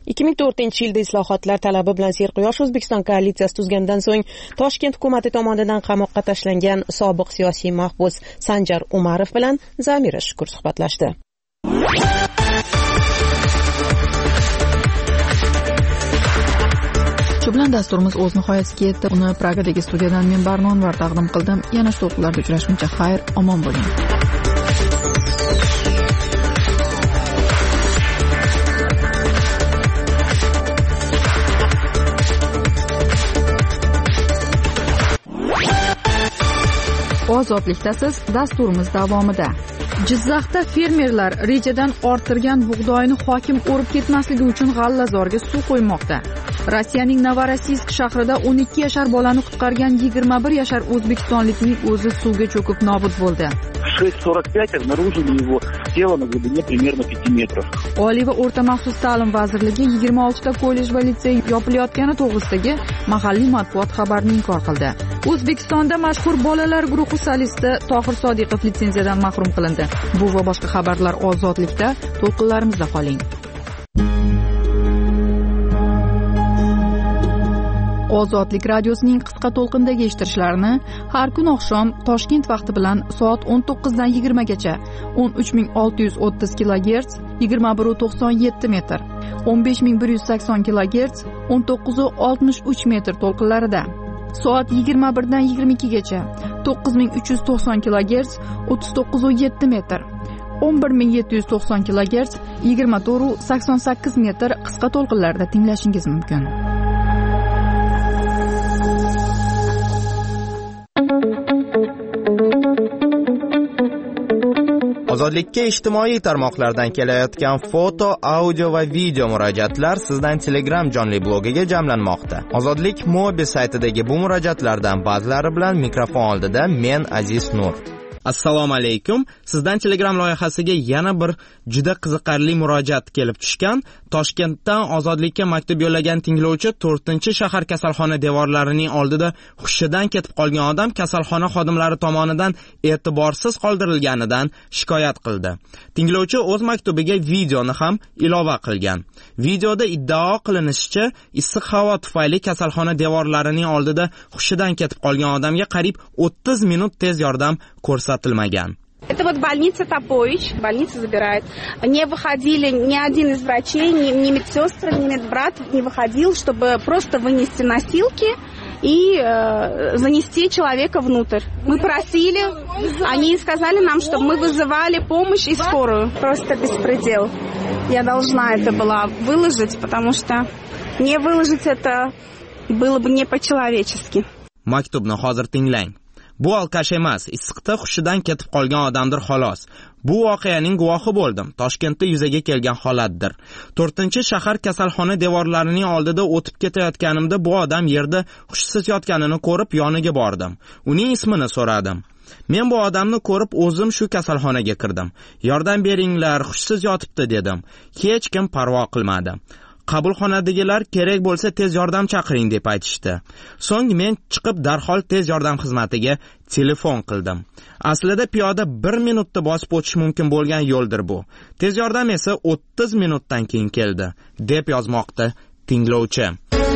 ikki ming to'rtinchi yilda islohotlar talabi bilan Serquyosh O'zbekiston koalitsiyasi tuzgandan so'ng Toshkent hukumati tomonidan qamoqqa tashlangan sobiq siyosiy mahbus Sanjar Umarov bilan Zamira Shukur suhbatlashdi. Shu bilan dasturimiz o'z nihoyasiga yetdi. Uni Pragadagi studiyadan men Barnonvar taqdim qildim. Yana shu to'lqinlarda uchrashguncha xayr, omon bo'ling. Ozodlikdasiz dasturimiz davomida. Jizzaxda fermerlar rejadan orttirgan bug'doyni hokim o'rib ketmasligi uchun g'allazorga suv qo'ymoqda. Rossiyaning Novorossiysk shahrida o'n ikki yashar bolani qutqargan yigirma bir yashar o'zbekistonlikning o'zi suvga cho'kib nobud bo'ldi. шесть сорок пять обнаружили его тело на глубине примерно пяти метров. Oliy va o'rta maxsus ta'lim vazirligi yigirma oltita kollej va litsey yopilayotgani to'g'risidagi mahalliy matbuot xabarini inkor qildi. O'zbekistonda mashhur bolalar guruhi solisti Tohir Sodiqov litsenziyadan mahrum qilindi. Bu va boshqa xabarlar Ozodlikda, to'lqinlarimizda qoling. Ozodlik radiosining qisqa to'lqindagi eshittirishlarini har kun oqshom Toshkent vaqti bilan soat o'n to'qqizdan yigirma gacha o'n uch ming olti yuz o'ttiz kilogerts yigirma bir nuqta to'qson yetti metr, o'n besh ming bir yuz sakson kilogerts o'n to'qqiz nuqta oltmish uch metr to'lqinlarida, soat yigirma birdan yigirma ikki gacha to'qqiz ming uch yuz to'qson kilogerts o'ttiz to'qqiz nuqta yetti metr, o'n bir ming yetti yuz to'qson kilogerts yigirma to'rt nuqta sakson sakkiz metr qisqa to'lqinlarda tinglashingiz mumkin. Ozodlikka ijtimoiy tarmoqlardan kelayotgan foto, audio va video murojaatlar sizdan Telegram jonli blogiga jamlanmoqda. Ozodlik Mobi saytidagi bu murojaatlardan ba'zilari bilan mikrofon oldida men Aziz Nur. Assalomu alaykum. Sizdan Telegram loyihasiga yana bir juda qiziqarli murojaat kelib tushgan. Toshkentdan Ozodlikka maktub yo'llagan tinglovchi to'rtinchi shahar kasalxona devorlarining oldida hushidan ketib qolgan odam kasalxona xodimlari tomonidan e'tiborsiz qoldirilganidan shikoyat qildi. Tinglovchi o'z maktubiga videoni ham ilova qilgan. Videoda iddao qilinishicha, issiq havo tufayli kasalxona devorlarining oldida hushidan ketib qolgan odamga qariyb o'ttiz minut tez yordam ko'rsatilmagan. Это вот больница Топович, больница забирает. Не выходили ни один из врачей, ни, ни медсестры, ни медбрат не выходил, чтобы просто вынести носилки и э, занести человека внутрь. Мы просили, они сказали нам, чтобы мы вызывали помощь и скорую. Просто беспредел. Я должна это была выложить, потому что не выложить это было бы не по-человечески. Maktubni hozir tinglang. Bu alkash emas, issiqda hushidan ketib qolgan odamdir xolos. Bu voqeaning guvohi bo'ldim. Toshkentda yuzaga kelgan holatdir. to'rtinchi shahar kasalxona devorlarining oldida o'tib ketayotganimda bu odam yerda hushsiz yotganini ko'rib yoniga bordim. Uning ismini so'radim. Men bu odamni ko'rib o'zim shu kasalxonaga kirdim. Yordam beringlar, hushsiz yotibdi dedim. Hech kim parvo qilmadi. Qabulxonadagilar kerak bo'lsa tez yordam chaqiring deb aytishdi. So'ng men chiqib darhol tez yordam xizmatiga telefon qildim. Aslida piyoda bir minutda bosib o'tish mumkin bo'lgan yo'ldir bu. Tez yordam esa o'ttiz minutdan keyin keldi, deb yozmoqda tinglovchi.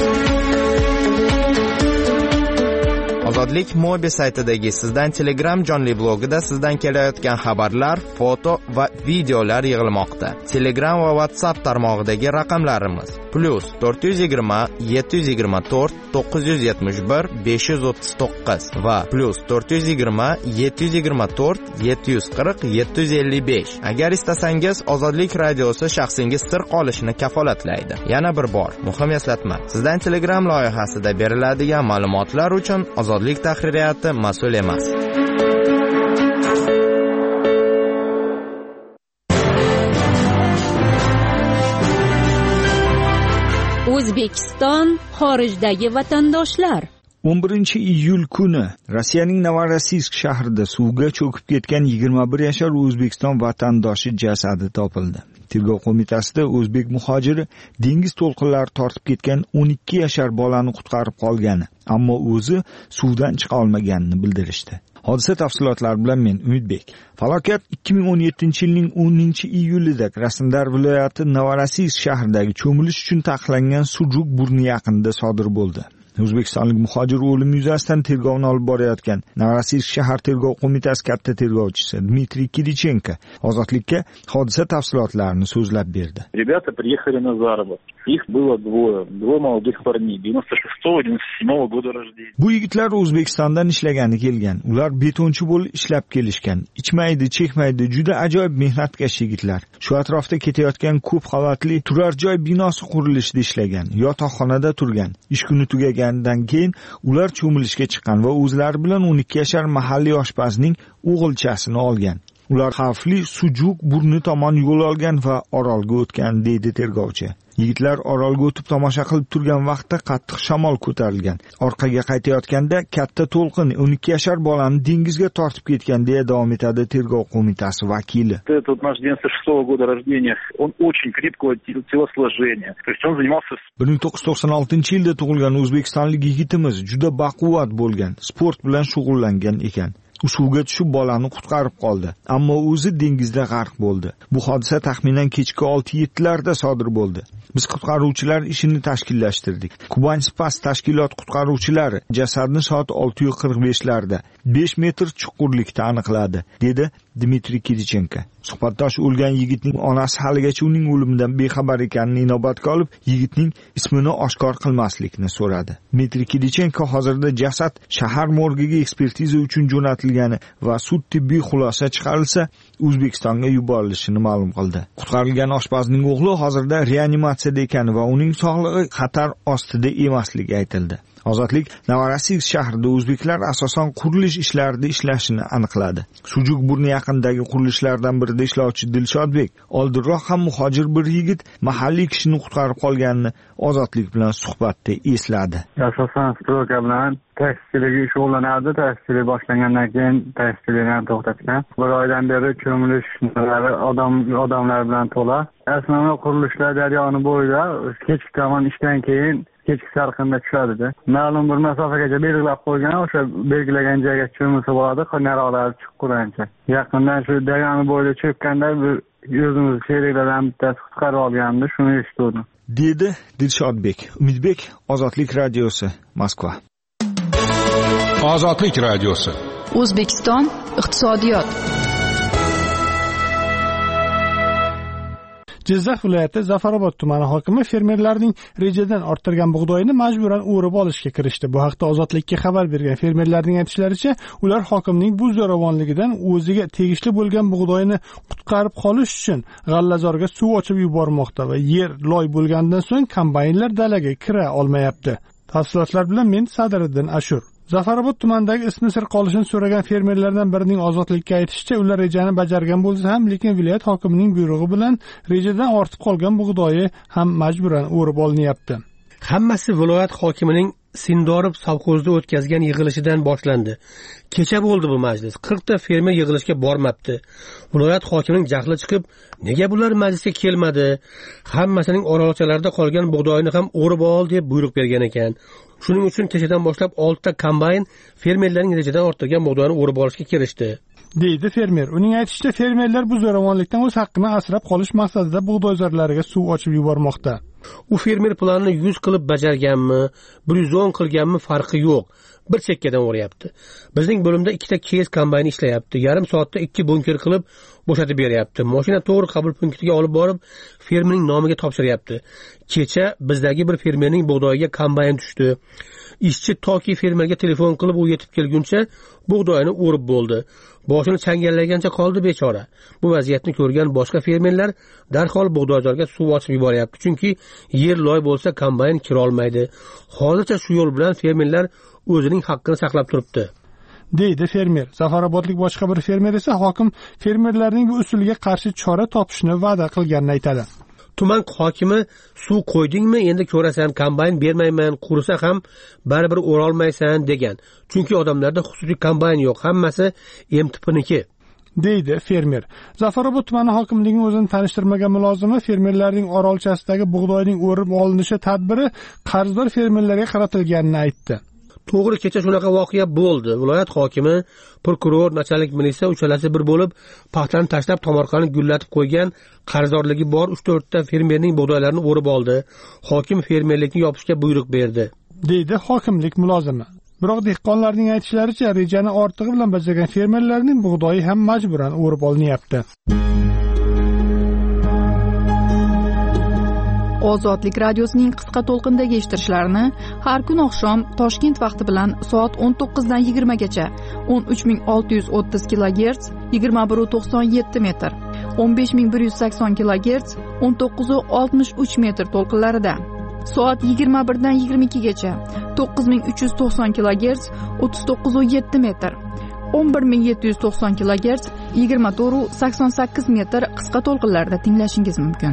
Ozodlik Mobi saytidagi sizdan Telegram jonli blogida sizdan kelayotgan xabarlar, foto va videolar yig'ilmoqda. Telegram va WhatsApp tarmog'idagi raqamlarimiz plus to'rt yuz yigirma yetti yuz yigirma to'rt to'qqiz yuz yetmish bir besh yuz o'ttiz to'qqiz va plus to'rt yuz yigirma yetti yuz yigirma to'rt yetti yuz qirq yetti yuz ellik besh. Agar istasangiz Ozodlik radiosi shaxsingiz sir qolishini kafolatlaydi. Yana bir bor muhim eslatma. Sizdan Telegram loyihasida beriladigan ma'lumotlar uchun Ozodlik tahririyati mas'ul emas. O'zbekiston xorijdagi vatandoshlar. o'n birinchi iyul kuni Rossiyaning Novorossiysk shahrida suvga cho'kib ketgan yigirma bir yashar O'zbekiston vatandoshi jasadi topildi. Tergov qo'mitasida o'zbek muhojiri dengiz to'lqinlari tortib ketgan o'n ikki yashar bolani qutqarib qolgani, ammo o'zi suvdan chiqa olmaganini bildirishdi. Hodisa tafsilotlari bilan men Umidbek. Falokat ikki ming o'n yettinchi yilning o'ninchi iyulida Krasnodar viloyati Novorosiysk shahridagi cho'milish uchun taqiqlangan Sujuk burni yaqinida sodir bo'ldi. O'zbekistonlik muhojir o'limi yuzasidan tergovni olib borayotgan Novorosiysk shahar tergov qo'mitasi katta tergovchisi Dmitriy Kirichenko ozodlikka hodisa tafsilotlarini so'zlab berdi. Ребята приехали на заработок. Их было двое, двое молодых парней, девяносто шестого девяносто седьмого года рождения. Bu yigitlar O'zbekistondan ishlagani kelgan. Ular betonchi bo'lib ishlab kelishgan. Ichmaydi, chekmaydi, juda ajoyib mehnatkash yigitlar. Shu atrofda ketayotgan ko'p qavatli turar joy binosi qurilishida ishlagan, yotoqxonada turgan. Ish kuni tugaganidan keyin ular cho'milishga chiqqan va o'zlari bilan o'n ikki yashar mahalliy oshpazning o'g'ilchasini olgan. Ular xavfli Sujuk burni tomon yo'l olgan va orolga o'tgan, deydi tergovchi. Yigitlar orolga o'tib tomosha qilib turgan vaqtda qattiq shamol ko'tarilgan. Orqaga qaytayotganda katta to'lqin o'n ikki yashar bolani dengizga tortib ketgan, deya davom etadi tergov qo'mitasi vakili. Этот наш девяносто шестого года рождения, он очень крепкого телосложения. То есть он занимался... bir ming to'qqiz yuz to'qson oltinchi yilda tug'ilgan o'zbekistonlik yigitimiz juda baquvvat bo'lgan, sport bilan shug'ullangan ekan. U suvga tushib bolani qutqarib qoldi, ammo o'zi dengizda g'arq bo'ldi. Bu hodisa taxminan kechki olti yettilarda sodir bo'ldi. Biz qutqaruvchilar ishini tashkillashtirdik. Kuban Spas tashkilot qutqaruvchilari jasadni soat olti qirq beshlarda besh metr chuqurlikda aniqladi, dedi Dmitriy Kirichenko. Suhbatdosh o'lgan yigitning onasi haligacha uning o'limidan bexabar ekanini inobatga olib, yigitning ismini oshkor qilmaslikni so'radi. Dmitriy Kirichenko hozirda jasad shahar morgiga ekspertiza uchun jo'natilgani va sud tibbiy xulosa chiqarilsa, O'zbekistonga yuborilishini ma'lum qildi. Qutqarilgan oshpazning o'g'li hozirda reanimatsiyada ekani va uning sog'lig'i xatar ostida emasligi aytildi. Ozodlik Novorosiysk shahrida o'zbeklar asosan qurilish ishlarida ishlashini aniqladi. Sujuk burni yaqinidagi qurilishlardan birida ishlovchi Dilshodbek oldinroq ham muhojir bir yigit mahalliy kishini qutqarib qolganini Ozodlik bilan suhbatda esladi. Asosan stroka bilan taksichilikga shug'ullanardi. Taksichilik boshlangandan keyin taksichilikni ham to'xtatgan. Bir oydan beri cho'milishlar odam odamlar bilan to'la. Asosiy qurilishlar daryoni bo'yida kechki tomon ishdan keyin kechki sarqinda tushadi-da. Ma'lum bir masofagacha belgilab qo'ygan, o'sha belgilagan joyga cho'milsa bo'ladi, nariroqlar chuqur ancha. Yaqindan shu daryoni bo'yida cho'kkanda o'zimiz sheriklardan bittasi qutqarib olgandi, shuni eshitdim. Dedi Dilshodbek. Umidbek, Ozodlik radiosi, Moskva. Ozodlik radiosi. O'zbekiston iqtisodiyot. Jizzax viloyati Zafarobod tumani hokimi fermerlarning rejadan orttirgan bug'doyini majburan o'rib olishga kirishdi. Bu haqda Ozodlikka xabar bergan fermerlarning aytishlaricha, ular hokimning bu zo'ravonligidan o'ziga tegishli bo'lgan bug'doyini qutqarib qolish uchun g'allazorga suv ochib yubormoqda va yer loy bo'lgandan so'ng kombaynlar dalaga kira olmayapti. Tafsilotlar bilan men Sadiriddin Ashur. Zafarobod tumanidagi ismi sir qolishini so'ragan fermerlardan birining Ozodlikka aytishicha, ular rejani bajargan bo'lsa ham, lekin viloyat hokimining buyrug'i bilan rejadan ortib qolgan bug'doyi ham majburan o'rib olinyapti. Hammasi viloyat hokimining Sindorov sovxozda o'tkazgan yig'ilishidan boshlandi. Kecha bo'ldi bu majlis. qirq ta fermer yig'ilishga bormabdi. Viloyat hokimining jahli chiqib, nega bular majlisga kelmadi? Hammasining orolchalarida qolgan bug'doyini ham o'rib ol deb buyruq bergan ekan. Shuning uchun kechadan boshlab olti ta kombayn fermerlarning rejadan orttirgan bug'doyini o'rib olishga kirishdi, deydi fermer. Uning aytishicha, fermerlar bu zo'ravonlikdan o'z haqqini asrab qolish maqsadida bug'doyzorlariga suv ochib yubormoqda. U fermer planini yuz qilib bajarganmi, bir yuz o'n qilganmi farqi yo'q. Bir chekkadan o'ryapti. Bizning bo'limda ikkita kes kombayn ishlayapti. Yarim soatda ikki bunker qilib bo'shatib beryapti. Mashina to'g'ri qabul punktiga olib borib, fermerning nomiga topshiryapti. Kecha bizdagi bir fermerning bug'doyiga kombayn tushdi. Ishchi toki fermerga telefon qilib u yetib kelguncha bug'doyini o'rib bo'ldi. Boshini changallagancha qoldi bechora. Bu vaziyatni ko'rgan boshqa fermerlar darhol bug'doyzorga suv ochib yuboryapti, chunki yer loy bo'lsa kombayn kira olmaydi. Hozircha shu yo'l bilan fermerlar o'zining haqqini saqlab turibdi, deydi fermer. Zafarobodlik boshqa bir fermer esa hokim fermerlarning bu usulga qarshi chora topishni va'da qilganini aytadi. Tuman hokimi suv qo'ydingmi, endi ko'rasan, kombayn bermayman, qursa ham baribir o'rolmaysan degan. Chunki odamlarda xususiy kombayn yo'q, hammasi M T P'niki, deydi fermer. Zafarobod tumani hokimligining o'zini tanishtirmagan mulozimi fermerlarning orolchasidagi bug'doyning o'rib olinishi tadbiri qarzdor fermerlarga qaratilganini aytdi. to'g'ri, kecha shunaqa voqea bo'ldi. Viloyat hokimi, prokuror, nachalnik militsiya uchalasi bir bo'lib paxtani tashlab tomorqani gullatib qo'ygan, qarzdorligi bor uch to'rtta fermerning bug'doylarini o'rib oldi. Hokim fermerlikni yopishga buyruq berdi, deydi hokimlik mulozimi. Biroq dehqonlarning aytishlaricha, rejani ortig'i bilan bajargan fermerlarning bug'doyi ham majburan o'rib olinyapti. Ozodlik radiosining qisqa to'lqindagi eshittirishlarini har kun oqshom Toshkent vaqti bilan soat o'n to'qqizdan yigirmagacha o'n uch ming olti yuz o'ttiz kilogerts yigirma bir nuqta to'qson yetti metr, o'n besh ming bir yuz sakson kilogerts o'n to'qqiz nuqta oltmish uch metr to'lqinlarida, soat yigirma birdan yigirma ikkigacha to'qqiz ming uch yuz to'qson kilogerts o'ttiz to'qqiz nuqta yetti metr, o'n bir ming yetti yuz to'qson kilogerts yigirma to'rt nuqta sakson sakkiz metr qisqa to'lqinlarda tinglashingiz mumkin.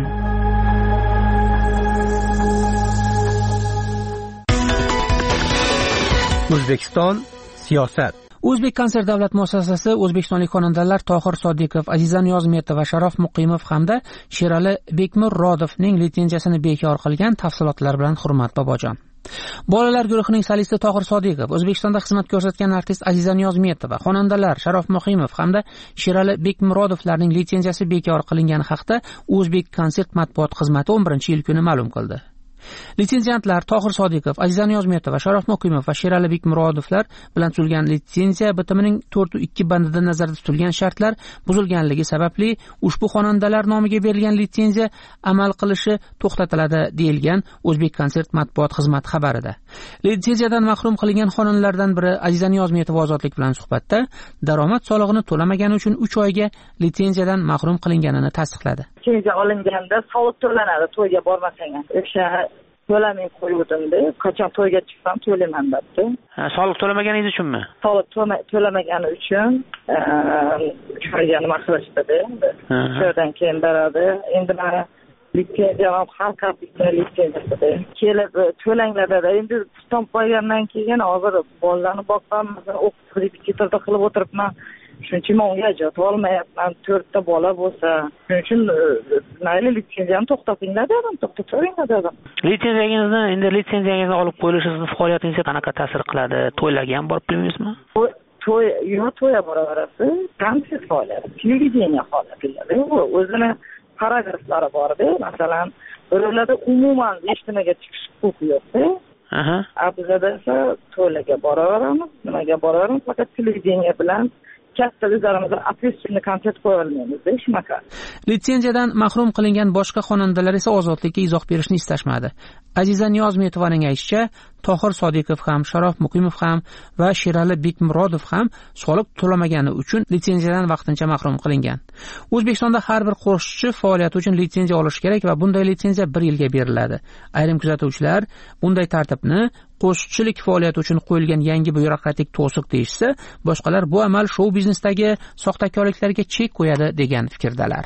O'zbekiston siyosat. O'zbek konsert davlat muassasasi o'zbekistonlik xonandalar Tohir Sodiqov, Aziza Niyozmetova, Sharof Muqimov hamda Sherali Bekmurodovning litsenziyasini bekor qilgan tafsilotlar bilan Hurmat Bobojon. Bolalar guruhining solisti Tohir Sodiqov, O'zbekistonda xizmat ko'rsatgan artist Aziza Niyozmetova, xonandalar Sharof Muqimov hamda Sherali Bekmurodovlarning litsenziyasi bekor qilingani haqida O'zbek konsert matbuot xizmati o'n birinchi iyul kuni ma'lum qildi. Litsenziyantlar Tohir Sodiqov, Aziza Niyozmetova, Sharof Muqimov va Sherali Bekmurodovlar bilan tuzilgan litsenziya bitimining to'rt nuqta ikki bandida nazarda tutilgan shartlar buzilganligi sababli ushbu xonandalar nomiga berilgan litsenziya amal qilishi to'xtatiladi, deyilgan O'zbek konsert matbuot xizmati xabarida. Litsenziyadan mahrum qilingan xonandalardan biri Aziza Niyozmetova Ozodlik bilan suhbatda daromad solig'ini to'lamagani uchun uch oyga litsenziyadan mahrum qilinganini tasdiqladi. Litsenziya olinganda soliq to'lanadi, to'yga bormasangiz. O'sha to'lamay qo'yuvdim-da, qachon to'yga chiqsam to'layman debdi. Ha, soliq to'lamaganingiz uchunmi? Soliq to'lamagani uchun uch oyga nima qilishdi-da. Shundan keyin beradi. Endi mana litsenziya ham xalqaro litsenziyada kelib to'langlarda endi piston qo'ygandan keyin hozir bolalarni boqamiz, o'qib repetitorda qilib o'tiribman. Shuning uchun men unga ijod olmayapman. to'rtta bola bo'lsa, shuning uchun mayli litsenziyani to'xtatinglar dedim, to'xtatavringlar dedim. Litsenziyangizni, endi litsenziyangizni olib qo'yilishi sizni faoliyatingizga qanaqa ta'sir qiladi? To'ylarga ham borib bilmaysizmi? To'y, yo'q, to'yga boraverasiz. Konsert faoliyati, televideniya faoliyati. O'zini paragraflari bor-da, masalan, birovlarda umuman hech nimaga chiqish huquqi yo'q-da. Aha. Bizda esa to'ylarga boraveramiz, nimaga boraveramiz, faqat televideniya bilan katta o'zlarimizga operatsiyani konsert qo'ya olmaymiz-da, shunaqa. Litsenziyadan mahrum qilingan boshqa xonandalar esa ozodlikka izoh berishni istashmadi. Aziza Niyozmetovaning aytishicha, Tohir Sodiqov ham, Sharof Muqimov ham va Sherali Bekmurodov ham soliq to'lamagani uchun litsenziyadan vaqtincha mahrum qilingan. O'zbekistonda har bir qo'shiqchi faoliyati uchun litsenziya olishi kerak va bunday litsenziya bir yilga beriladi. Ayrim kuzatuvchilar bunday tartibni qo'shiqchilik faoliyati uchun qo'yilgan yangi byurokratik to'siq deyishsa, boshqalar bu amal shou biznesdagi soxtakorliklarga chek qo'yadi degan fikrdalar.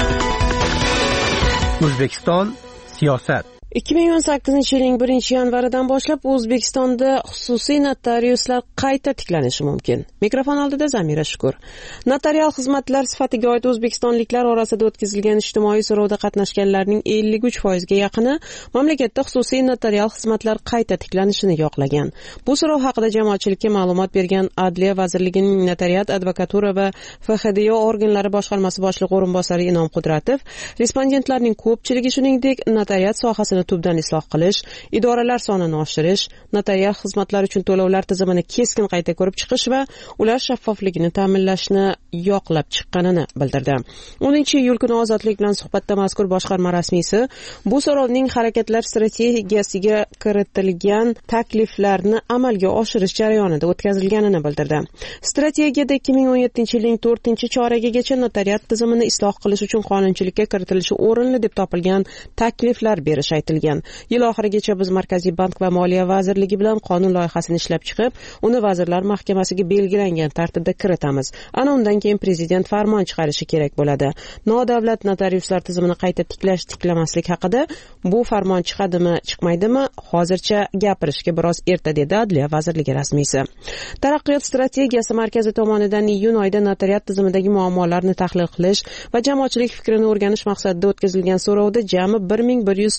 O'zbekiston siyosat. ikki ming o'n sakkizinchi yilning birinchi yanvaridan boshlab O'zbekistonda xususiy notariuslar qayta tiklanishi mumkin. Mikrofon oldida Zamira Shukur. Notarial xizmatlar sifatiga oid o'zbekistonliklar orasida o'tkazilgan ijtimoiy so'rovda qatnashganlarning ellik uch foizga yaqini mamlakatda xususiy notarial xizmatlar qayta tiklanishini yoqlagan. Bu so'rov haqida jamoatchilikka ma'lumot bergan Adliya vazirligining Notariat, advokatura va F X D O organlari boshqarmasi boshlig'i o'rinbosari Inom Qudratov, respondentlarning ko'pchiligi shuningdek notariat sohasini tubdan isloh qilish, idoralar sonini oshirish, notarial xizmatlar uchun to'lovlar tizimini keskin qayta ko'rib chiqish va ular shaffofligini ta'minlashni yoqlab chiqqanini bildirdi. o'ninchi iyul kuni Ozodlik bilan suhbatda mazkur boshqarma rasmiysi bu so'rovning harakatlar strategiyasiga kiritilgan takliflarni amalga oshirish jarayonida o'tkazilganini bildirdi. Strategiyada ikki ming o'n yettinchi yilning to'rtinchi choragigacha notariat tizimini isloh qilish uchun qonunchilikka kiritilishi o'rinli deb topilgan takliflar berish aytilgan. Yil oxirigacha biz Markaziy bank va Moliya vazirligi bilan qonun loyihasini ishlab chiqib, uni vazirlar mahkamasiga belgilangan tartibda kiritamiz. Ana undan keyin prezident farmon chiqarishi kerak bo'ladi. Nodavlat notariuslar tizimini qayta tiklash tiklamaslik haqida bu farmon chiqadimi, chiqmaydimi, hozircha gapirishga biroz erta, dedi Adliya vazirligi rasmiysi. Taraqqiyot strategiyasi markazi tomonidan iyun oyida notariat tizimidagi muammolarni tahlil qilish va jamoatchilik fikrini o'rganish maqsadida o'tkazilgan so'rovda jami bir ming bir yuz to'rt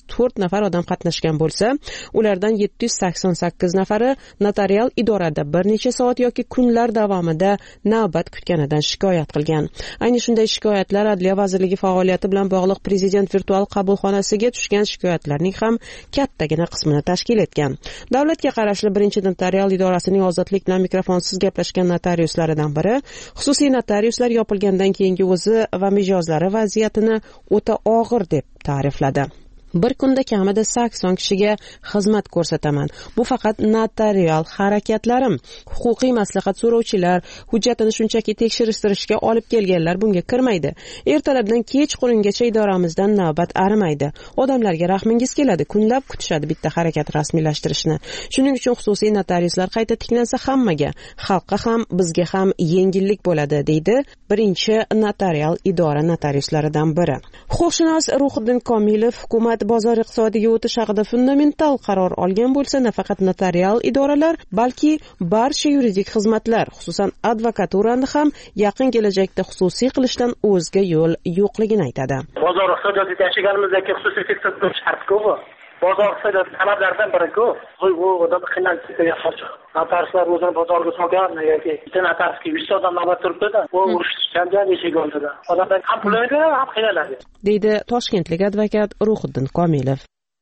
nafar odam qatnashgan bo'lsa, ulardan yetti yuz sakson sakkiz nafari notarial idorada bir necha soat yoki kunlar davomida navbat kutganidan shikoyat qilgan. Ayni shunday shikoyatlar Adliya vazirligi faoliyati bilan bog'liq Prezident virtual qabulxonasiga tushgan shikoyatlarning ham kattagina qismini tashkil etgan. Davlatga qarashli birinchi notarial idorasining ozodlik bilan mikrofonsiz gaplashgan notariuslaridan biri xususiy notariuslar yopilgandan keyingi o'zi va mijozlari vaziyatini o'ta og'ir deb ta'rifladi. Bir kunda kamida sakson kishiga xizmat ko'rsataman. Bu faqat notarial harakatlarim. Huquqiy maslahat so'rovchilar, hujjatini shunchaki tekshirishtirishga olib kelganlar bunga kirmaydi. Ertalabdan kechqurungacha idoramizdan navbat arimaydi. Odamlarga rahmingiz keladi, kunlab kutishadi bitta harakat rasmiylashtirishni. Shuning uchun xususiy notariuslar qayta tiklansa hammaga, xalqqa ham, bizga ham yengillik bo'ladi, deydi birinchi notarial idora notariuslaridan biri. Huquqshunos Ruhiddin Komilov hukumat bozor iqtisodiga o'tish haqida fundamental qaror olgan bo'lsa, nafaqat notarial idoralar, balki barcha yuridik xizmatlar, xususan advokaturani ham yaqin kelajakda xususiy qilishdan o'zga yo'l yo'qligini aytadi. Bozor iqtisodiyotida yashaganimizdagi xususiy sektor shart-ku. Bozor iqtisodiyoti talablaridan biri-ku. Bu odam qiynalib ketgan hoji. Notariuslar o'zini bozorga solgan yoki bitta notariusga yuz odam navbat turibdi-da, u urush janjal eshik oldida. Odamlar ham pul oladi, ham qiynaladi, deydi toshkentlik advokat Ruhiddin Komilov.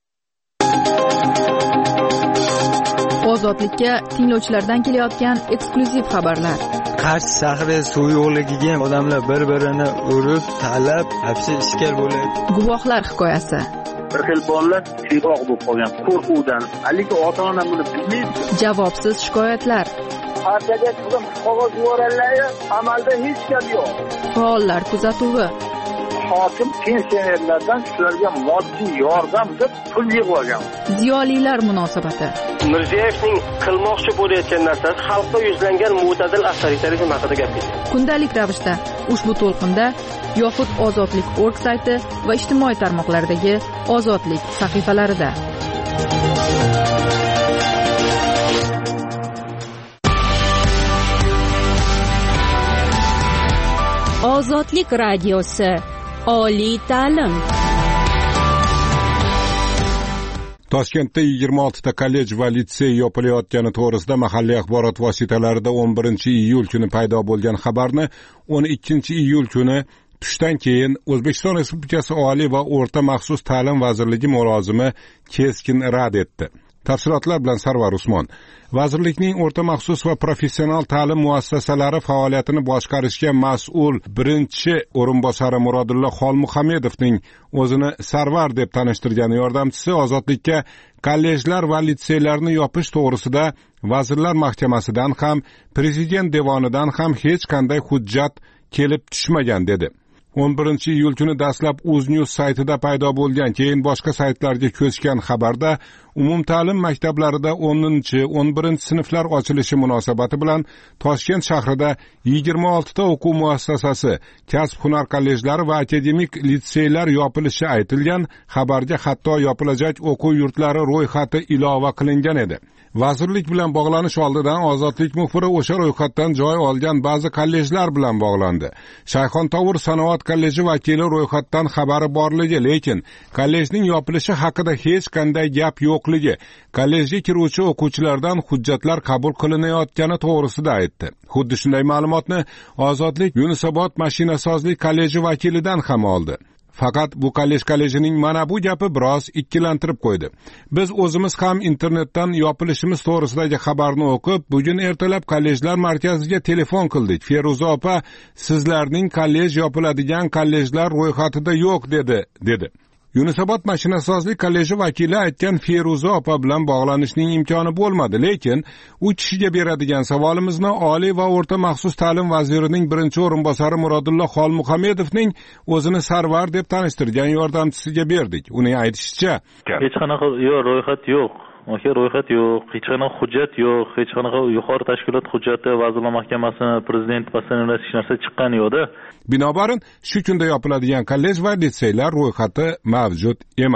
Ozodlikka tinglovchilardan kelayotgan eksklyuziv xabarlar. Qarsh shahri suv yo'qligiga odamlar bir-birini urib, talab, hapsi ishkal bo'lyapti. Guvohlar hikoyasi. Bir xil bolalar tiyroq bo'lib qolgan qo'rquvdan. Haligi ota-ona buni bilmaydi. Javobsiz shikoyatlar. Partiyaga chiqib qog'oz yuborganlar, amalda hech gap yo'q. Faollar kuzatuvi. Hokim pensionerlardan shularga moddiy yordam deb pul yig'ib olgan. Ziyolilar munosabati. Mirziyoyevning qilmoqchi bo'layotgan narsasi xalqqa yuzlangan mo'tadil avtoritarizm haqida gap ketdi. Kundalik ravishda ushbu to'lqinda yoxud ozodlik nokta org sayti va ijtimoiy tarmoqlardagi ozodlik sahifalarida. Ozodlik radiosi. Oliy ta'lim. Toshkentda yigirma oltita kollej va litsey yopilayotgani to'g'risida mahalliy axborot vositalarida o'n birinchi iyul kuni paydo bo'lgan xabarni o'n ikkinchi iyul kuni tushdan keyin O'zbekiston Respublikasi Oliy va o'rta maxsus ta'lim vazirligi mulozimi keskin rad etdi. Tafsilotlar bilan Sarvar Usmon. Vazirlikning o'rta maxsus va professional ta'lim muassasalari faoliyatini boshqarishga mas'ul birinchi o'rinbosari Murodillo Xolmuhammedovning o'zini Sarvar deb tanishtirgan yordamchisi Ozodlikka kollejlar va litseylarni yopish to'g'risida Vazirlar Mahkamasidan ham, Prezident devonidan ham hech qanday hujjat kelib tushmagan dedi. o'n birinchi iyul kuni dastlab UzNews saytida paydo bo'lgan, keyin boshqa saytlarga ko'chgan xabarda umumta'lim maktablarida o'ninchi o'n birinchi sinflar ochilishi munosabati bilan Toshkent shahrida yigirma oltita o'quv muassasasi, kasb-hunar kollejlari va akademik litseylar yopilishi aytilgan. Xabarga hatto yopilajak o'quv yurtlari ro'yxati ilova qilingan edi. Vazirlik bilan bog'lanish oldidan Ozodlik muxbiri o'sha ro'yxatdan joy olgan ba'zi kollejlar bilan bog'landi. Shayxontovur sanoat kolleji vakili ro'yxatdan xabari borligi, lekin kollejning yopilishi haqida hech qanday gap yo'qligi, kollejga kiruvchi o'quvchilardan hujjatlar qabul qilinayotgani to'g'risida aytdi. Xuddi shunday ma'lumotni Ozodlik Yunusobod mashinasozlik kolleji vakilidan ham oldi. Faqat bu kollej kollejining mana bu gapi biroz ikkilantirib qo'ydi. Biz o'zimiz ham internetdan yopilishimiz to'g'risidagi xabarni o'qib, bugun ertalab kollejlar markaziga telefon qildik. Feruza opa, sizlarning kollej yopiladigan kollejlar ro'yxatida yo'q dedi, dedi. Yunusobod mashinasozlik kolleji vakili aytgan Feruza opa bilan bog'lanishning imkoni bo'lmadi, lekin u kishiga beradigan savolimizni Oliy va o'rta maxsus ta'lim vazirining birinchi o'rinbosari Murodillo Xolmuhammedovning o'zini Sarvar deb tanishtirgan yordamchisiga berdik. Uning aytishicha, hech qanaqa yo'q, ro'yxat yo'q. Aka, ro'yxat yo'q, hech qanaqa hujjat yo'q, hech qanaqa yuqori tashkilot hujjati, Vazirlar Mahkamasi, Prezident pastanida hech narsa chiqqani yo'q-da. Binobarin, shu kunda yopiladigan kollej va litseylar ro'yxati mavjud emas.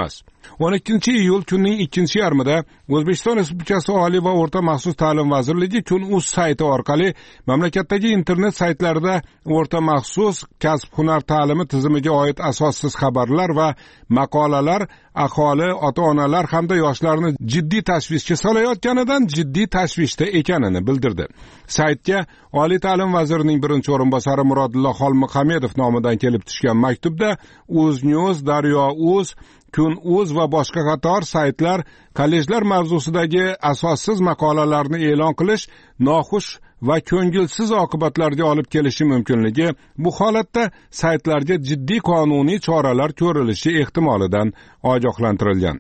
o'n ikkinchi iyul kunning ikkinchi yarmida O'zbekiston Respublikasi Oliy va o'rta maxsus ta'lim vazirligi Kun.uz sayti orqali mamlakatdagi internet saytlarida o'rta maxsus kasb-hunar ta'limi tizimiga oid asossiz xabarlar va maqolalar aholi, ota-onalar hamda yoshlarni jiddiy tashvishga solayotganidan jiddiy tashvishda ekanini bildirdi. Saytga Oliy ta'lim vazirining birinchi o'rinbosari Murodillo Xolmuhamedov nomidan kelib tushgan maktubda UzNews, Daryo.uz, Kun.uz va boshqa qator saytlar kollejlar mavzusidagi asossiz maqolalarni e'lon qilish noxush va ko'ngilsiz oqibatlarga olib kelishi mumkinligi, bu holatda saytlarga jiddiy qonuniy choralar ko'rilishi ehtimolidan ogohlantirilgan.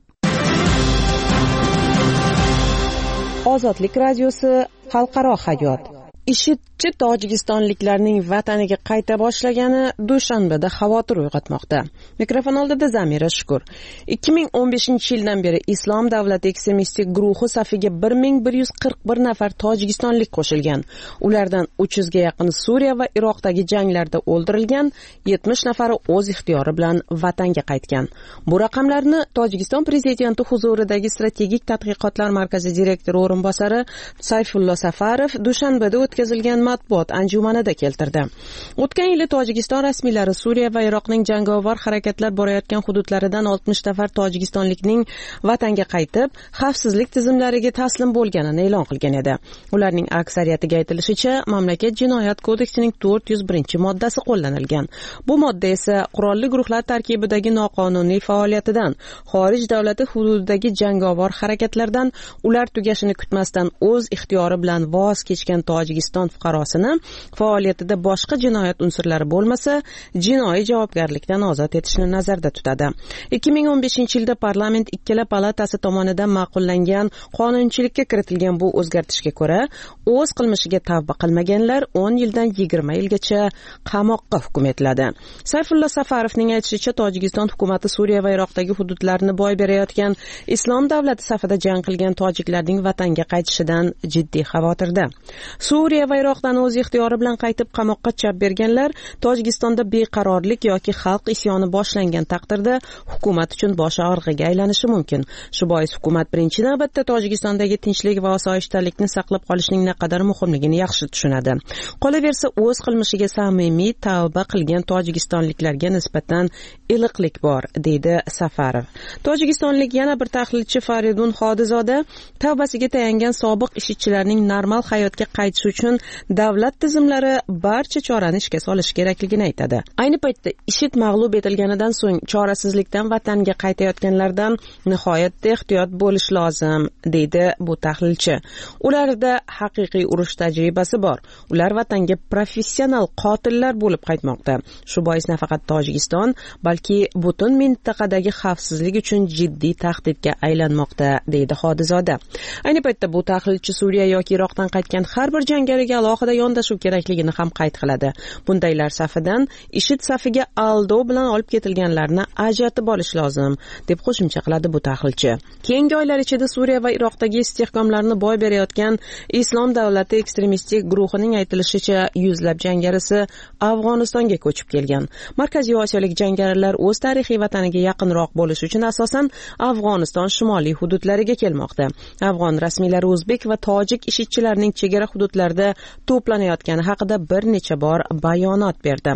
Ozodlik radiosi xalqaro hayot. IShIDchi tojikistonliklarning vataniga qayta boshlagani Dushanbada xavotir uyg'otmoqda. Mikrofon oldida Zamira Shukur. ikki ming o'n beshinchi yildan beri Islom davlati ekstremistik guruhi safiga bir ming bir yuz qirq bir nafar tojikistonlik qo'shilgan. Ulardan uch yuzga yaqin Suriya va Iroqdagi janglarda o'ldirilgan, yetmish nafari o'z ixtiyori bilan vatanga qaytgan. Bu raqamlarni Tojikiston prezidenti huzuridagi strategik tadqiqotlar markazi direktori o'rinbosari Sayfullo Safarov Dushanbada o'tkazilgan matbuot anjumanida keltirdi. O'tgan yili Tojikiston rasmiylari Suriya va Iroqning jangovar harakatlar borayotgan hududlaridan oltmish nafar tojikistonlikning vatanga qaytib, xavfsizlik tizimlariga taslim bo'lganini e'lon qilgan edi. Ularning aksariyatiga aytilishicha, mamlakat jinoyat kodeksining to'rt yuz birinchi moddasi qo'llanilgan. Bu modda esa qurolli guruhlar tarkibidagi noqonuniy faoliyatidan, xorij davlati hududidagi jangovar harakatlardan ular tugashini kutmasdan o'z ixtiyori bilan voz kechgan Tojikiston fuqarosini faoliyatida boshqa jinoyat unsurlari bo'lmasa, jinoiy javobgarlikdan ozod etishni nazarda tutadi. ikki ming o'n beshinchi yilda parlament ikkala palatasi tomonidan ma'qullangan qonunchilikka kiritilgan bu o'zgartishga ko'ra, o'z qilmishiga tavba qilmaganlar o'n yildan yigirma yilgacha qamoqqa hukm etiladi. Sayfullo Safarovning aytishicha, Tojikiston hukumati Suriya va Iroqdagi hududlarni boy berayotgan Islom davlati safida jang qilgan tojiklarning vatanga qaytishidan jiddiy xavotirda. Suriya va Iroqdan o'z ixtiyori bilan qaytib qamoqqa chap berganlar Tojikistonda beqarorlik yoki xalq isyoni boshlangan taqdirda hukumat uchun bosh og'rig'iga aylanishi mumkin. Shu bois hukumat birinchi navbatda Tojikistondagi tinchlik va osoyishtalikni saqlab qolishning naqadar muhimligini yaxshi tushunadi. Qolaversa, o'z qilmishiga samimiy tavba qilgan tojikistonliklarga nisbatan iliqlik bor, deydi Safarov. Tojikistonlik yana bir tahlilchi Faridun Xodizoda tavbasiga tayangan sobiq IShIDchilarning normal hayotga qaytish uchun davlat tizimlari barcha chorani ishga solish kerakligini aytadi. Ayni paytda IShID mag'lub etilganidan so'ng chorasizlikdan vatanga qaytayotganlardan nihoyatda ehtiyot bo'lish lozim, deydi bu tahlilchi. Ularda haqiqiy urush tajribasi bor. Ular vatanga professional qotillar bo'lib qaytmoqda. Shu bois nafaqat Tojikiston, balki butun mintaqadagi xavfsizlik uchun jiddiy tahdidga aylanmoqda, deydi Xodizoda. Ayni paytda bu tahlilchi Suriya yoki Iroqdan qaytgan har bir jangariga alohida yondashuv kerakligini ham qayd qiladi. Bundaylar safidan IShID safiga aldov bilan olib ketilganlarni ajratib olish lozim, deb qo'shimcha qiladi bu tahlilchi. Keyingi oylar ichida Suriya va Iroqdagi istehkomlarni boy berayotgan Islom davlati ekstremistik guruhining aytilishicha yuzlab jangarisi Afg'onistonga ko'chib kelgan. Markaziy Osiyolik jangarilar o'z tarixiy vataniga yaqinroq bo'lish uchun asosan Afg'oniston shimoliy hududlariga kelmoqda. Afg'on rasmiylari o'zbek va tojik IShIDchilarning chegara hududlarida to'planayotgani haqida bir necha bor bayonot berdi.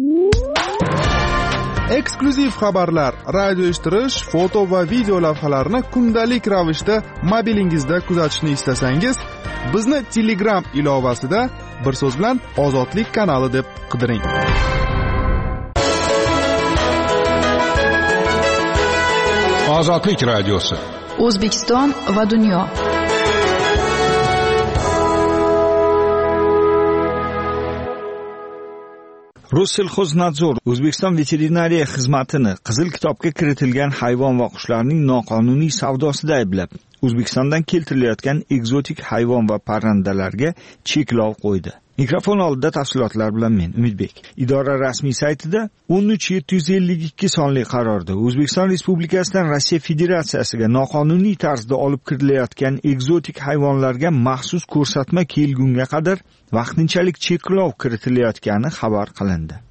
Eksklyuziv xabarlar, radio eshittirish, foto va video lavhalarni kundalik ravishda mobilingizda kuzatishni istasangiz, bizni Telegram ilovasida bir so'z bilan Ozodlik kanali deb qidiring. Ozodlik radiosi. O'zbekiston va dunyo. Rossellxoznadzor O'zbekiston veterinariya xizmatini Qizil kitobga kiritilgan hayvon va qushlarning noqonuniy savdosida ayblab, O'zbekistondan keltirilayotgan ekzotik hayvon va parrandalarga cheklov qo'ydi. Mikrofon oldida tafsilotlar bilan men Umidbek. Idora rasmiy saytida o'n uch yetti yuz ellik ikki sonli qarorda O'zbekiston Respublikasidan Rossiya Federatsiyasiga noqonuniy tarzda olib kirilayotgan ekzotik hayvonlarga maxsus ko'rsatma kelgunga qadar vaqtinchalik cheklov kiritilayotgani xabar qilindi.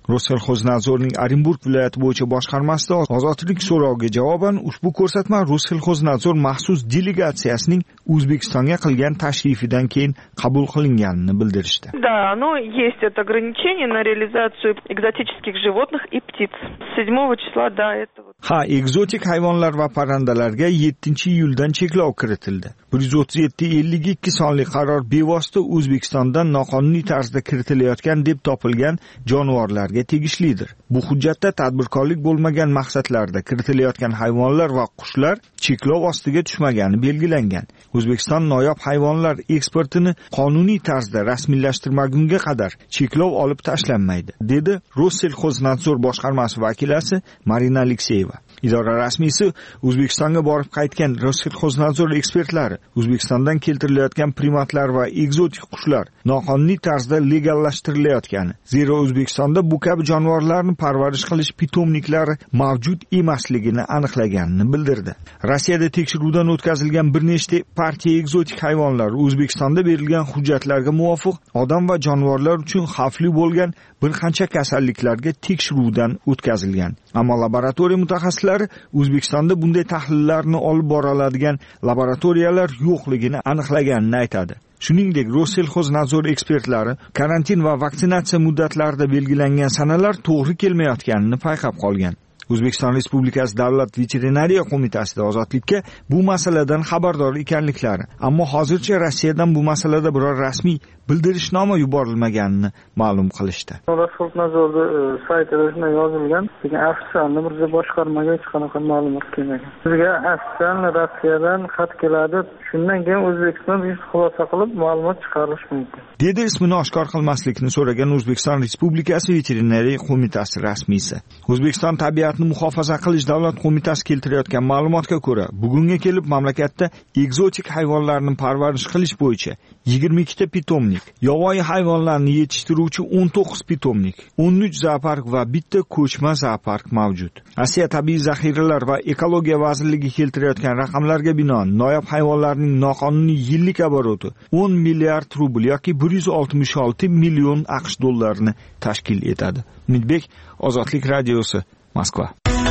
Roselxoznadzorning Orenburg viloyati bo'yicha boshqarmasida ozodlik so'roviga javoban ushbu ko'rsatma Roselxoznadzor maxsus delegatsiyasining O'zbekistonga qilgan tashrifidan keyin qabul qilinganini bildirishdi. Да, но есть это ограничение на реализацию экзотических животных и птиц. С седьмого числа, да, это вот. Ha, ekzotik hayvonlar va parrandalarga yettinchi iyuldan cheklov kiritildi. bir yuz o'ttiz yetti ellik ikki sonli qaror bevosita O'zbekistondan noqonuniy tarzda kiritilayotgan deb topilgan jonivorlarga tegishlidir. Bu hujjatda tadbirkorlik bo'lmagan maqsadlarda kiritilayotgan hayvonlar va qushlar cheklov ostiga tushmagani belgilangan. O'zbekiston noyob hayvonlar eksportini qonuniy tarzda rasmiylashtirmagunga qadar cheklov olib tashlanmaydi, dedi Roselxoznadzor boshqarmasi vakilasi Marina Alekseyeva. Idora rasmiysi O'zbekistonga borib qaytgan Roselxoznadzor ekspertlari O'zbekistondan keltirilayotgan primatlar va ekzotik qushlar noqonuniy tarzda legallashhtirilayotgani, zero O'zbekistonda bu kabi jonivorlarni parvarish qilish pitomniklari mavjud emasligini aniqlaganini bildirdi. Rossiyada tekshiruvdan o'tkazilgan bir nechta partiya ekzotik hayvonlar O'zbekistonda berilgan hujjatlarga muvofiq odam va jonivorlar uchun xavfli bo'lgan bir qancha kasalliklarga tekshiruvdan o'tkazilgan. Ammo laboratoriya mutaxassislari O'zbekistonda bunday tahlillarni olib bora oladigan laboratoriyalar yo'qligini aniqlaganini aytadi. Shuningdek, Roselxoznadzor ekspertlari karantin va vaksinatsiya muddatlarida belgilangan sanalar to'g'ri kelmayotganini payqab qolgan. O'zbekiston Respublikasi Davlat veterinariya qo'mitasida ozodlikka bu masaladan xabardor ekanliklari, ammo hozircha Rossiyadan bu masalada biror rasmiy bildirishnoma yuborilmaganini ma'lum qilishdi. Roselxoznadzorda saytida shunday yozilgan, lekin ofitsialni birja boshqarmaga hech qanaqa ma'lumot kelmagan. Bizga ofitsial Rossiyadan xat keladi, shundan keyin O'zbekiston xulosa qilib ma'lumot chiqarish mumkin, dedi ismini oshkor qilmaslikni so'ragan O'zbekiston Respublikasi veterinariya qo'mitasi rasmiysi. O'zbekiston tabiatni muhofaza qilish davlat qo'mitasi keltirayotgan ma'lumotga ko'ra, bugunga kelib mamlakatda ekzotik hayvonlarni parvarish qilish bo'yicha yigirma ikkita pitomnik, yovvoyi hayvonlarni yetishtiruvchi o'n to'qqiz pitomnik, o'n uch zoopark va bitta ko'chma zoopark mavjud. Rossiya tabiiy zaxiralar va ekologiya vazirligi keltirayotgan raqamlarga binoan noyob hayvonlarning noqonuniy yillik oboroti o'n milliard rubl yoki bir yuz oltmish olti million AQSh dollarini tashkil etadi. Umidbek, Ozodlik radiosi, Moskva.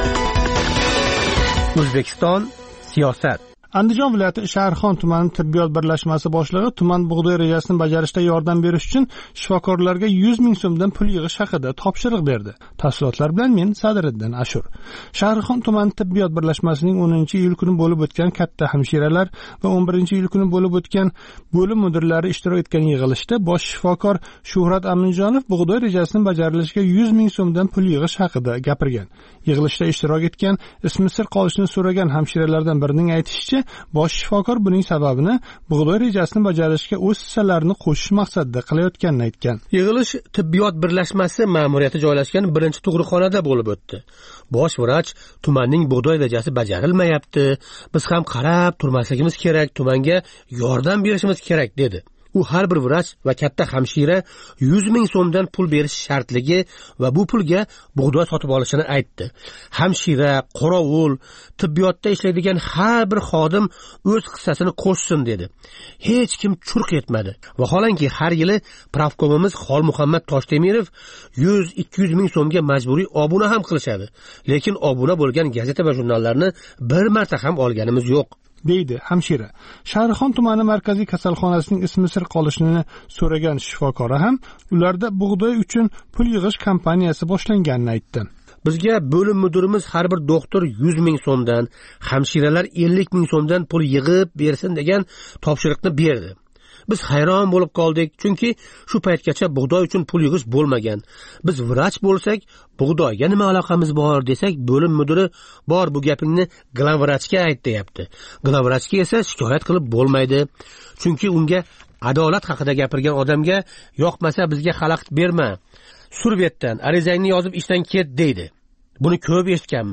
O'zbekiston siyosat. Andijon viloyati Shahrixon tumani tibbiyot birlashmasi boshlig'i tuman bug'doy rejasini bajarishda yordam berish uchun shifokorlarga yuz ming so'mdan pul yig'ish haqida topshiriq berdi. Tafsilotlar bilan men Sadiriddin Ashur. Shahrixon tumani tibbiyot birlashmasining o'ninchi iyul kuni bo'lib o'tgan katta hamshiralar va o'n birinchi iyul kuni bo'lib o'tgan bo'lim mudirlari ishtirok etgan yig'ilishda bosh shifokor Shuhrat Aminjonov bug'doy rejasining bajarilishiga yuz ming so'mdan pul yig'ish haqida gapirgan. Yig'ilishda ishtirok etgan ismi sir qolishini so'ragan hamshiralardan birining aytishicha, bosh shifokor buning sababini bug'doy rejasini bajarishga o'z hissalarini qo'shish maqsadida qilayotganini aytgan. Yig'ilish tibbiyot birlashmasi ma'muriyati joylashgan birinchi tug'ruqxonada bo'lib o'tdi. Bosh vrach tumanning bug'doy rejasi bajarilmayapti, biz ham qarab turmasligimiz kerak, tumanga yordam berishimiz kerak dedi. U har bir vrach va katta hamshira yuz ming so'mdan pul berish shartligi va bu pulga bug'doy sotib olishini aytdi. Hamshira, qorovul, tibbiyotda ishlaydigan har bir xodim o'z hissasini qo'shsin dedi. Hech kim churq etmadi. Vaholanki har yili pravkomimiz Xolmuhammad Toshtemirov yuz ikki yuz ming so'mga majburiy obuna ham qilishadi. Lekin obuna bo'lgan gazeta va jurnallarni bir marta ham olganimiz yo'q, deydi hamshira. Shahrixon tumani markaziy kasalxonasining ismi sir qolishini so'ragan shifokori ham ularda bug'doy uchun pul yig'ish kampaniyasi boshlanganini aytdi. Bizga bo'lim mudirimiz har bir doktor yuz ming so'mdan, hamshiralar ellik ming so'mdan pul yig'ib bersin degan topshiriqni berdi. Biz hayron bo'lib qoldik, chunki shu paytgacha bug'doy uchun pul yig'ish bo'lmagan. Biz vrach bo'lsak, bug'doyga nima aloqamiz bor desak, bo'lim mudiri bor bu gapingni glavvrachga ayt deyapti. Glavvrachga esa shikoyat qilib bo'lmaydi, chunki unga adolat haqida gapirgan odamga yoqmasa bizga xalaqit berma, surbetdan arizangni yozib ishdan ket deydi. Buni ko'p eshitganmiz,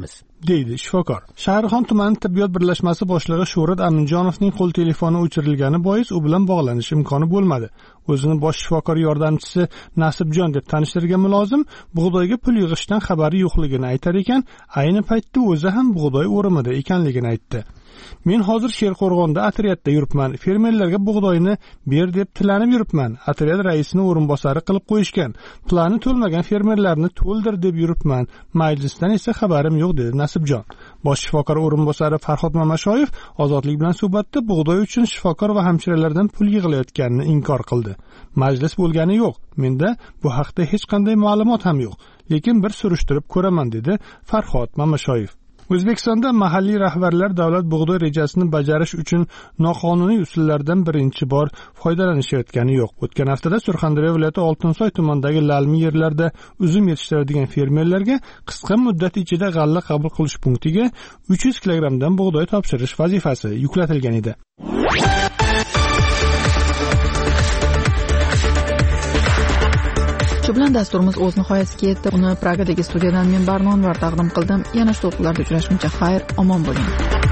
deydi shifokor. Shahrixon tumani tibbiyot birlashmasi boshlig'i Shuhrat Aminjonovning qo'l telefoni o'chirilgani bois u bilan bog'lanish imkoni bo'lmadi. O'zini bosh shifokor yordamchisi Nasibjon deb tanishtirgan mulozim bug'doyga pul yig'ishdan xabari yo'qligini aytar ekan, ayni paytda o'zi ham bug'doy o'rimida ekanligini aytdi. Men hozir Sherqo'rg'onda otryadda yuribman. Fermerlarga bug'doyni ber deb tilanib yuribman. Otryad raisini o'rinbosari qilib qo'yishgan. Plani to'lmagan fermerlarni to'ldir deb yuribman. Majlisdan esa xabarim yo'q dedi Nasibjon. Bosh shifokor o'rinbosari Farhod Mamashoyev Ozodlik bilan suhbatda bug'doy uchun shifokor va hamshiralardan pul yig'ilayotganini inkor qildi. Majlis bo'lgani yo'q. Menda bu haqda hech qanday ma'lumot ham yo'q. Lekin bir surishtirib ko'raman dedi Farhod Mamashoyev. O'zbekistonda mahalliy rahbarlar davlat bug'doy rejasini bajarish uchun noqonuniy usullardan birinchi bor foydalanishayotgani yo'q. O'tgan haftada Surxondaryo viloyati Oltinsoy tumanidagi lalmi yerlarda uzum yetishtiradigan fermerlarga qisqa muddat ichida g'alla qabul qilish punktiga uch yuz kilogrammdan bug'doy topshirish vazifasi yuklatilgan edi. Shu bilan dasturimiz o'z nihoyasiga yetdi. Uni Pragadagi studiyadan men Barnonvar taqdim qildim. Yana shu to'plarda uchrashguncha xayr, omon bo'ling.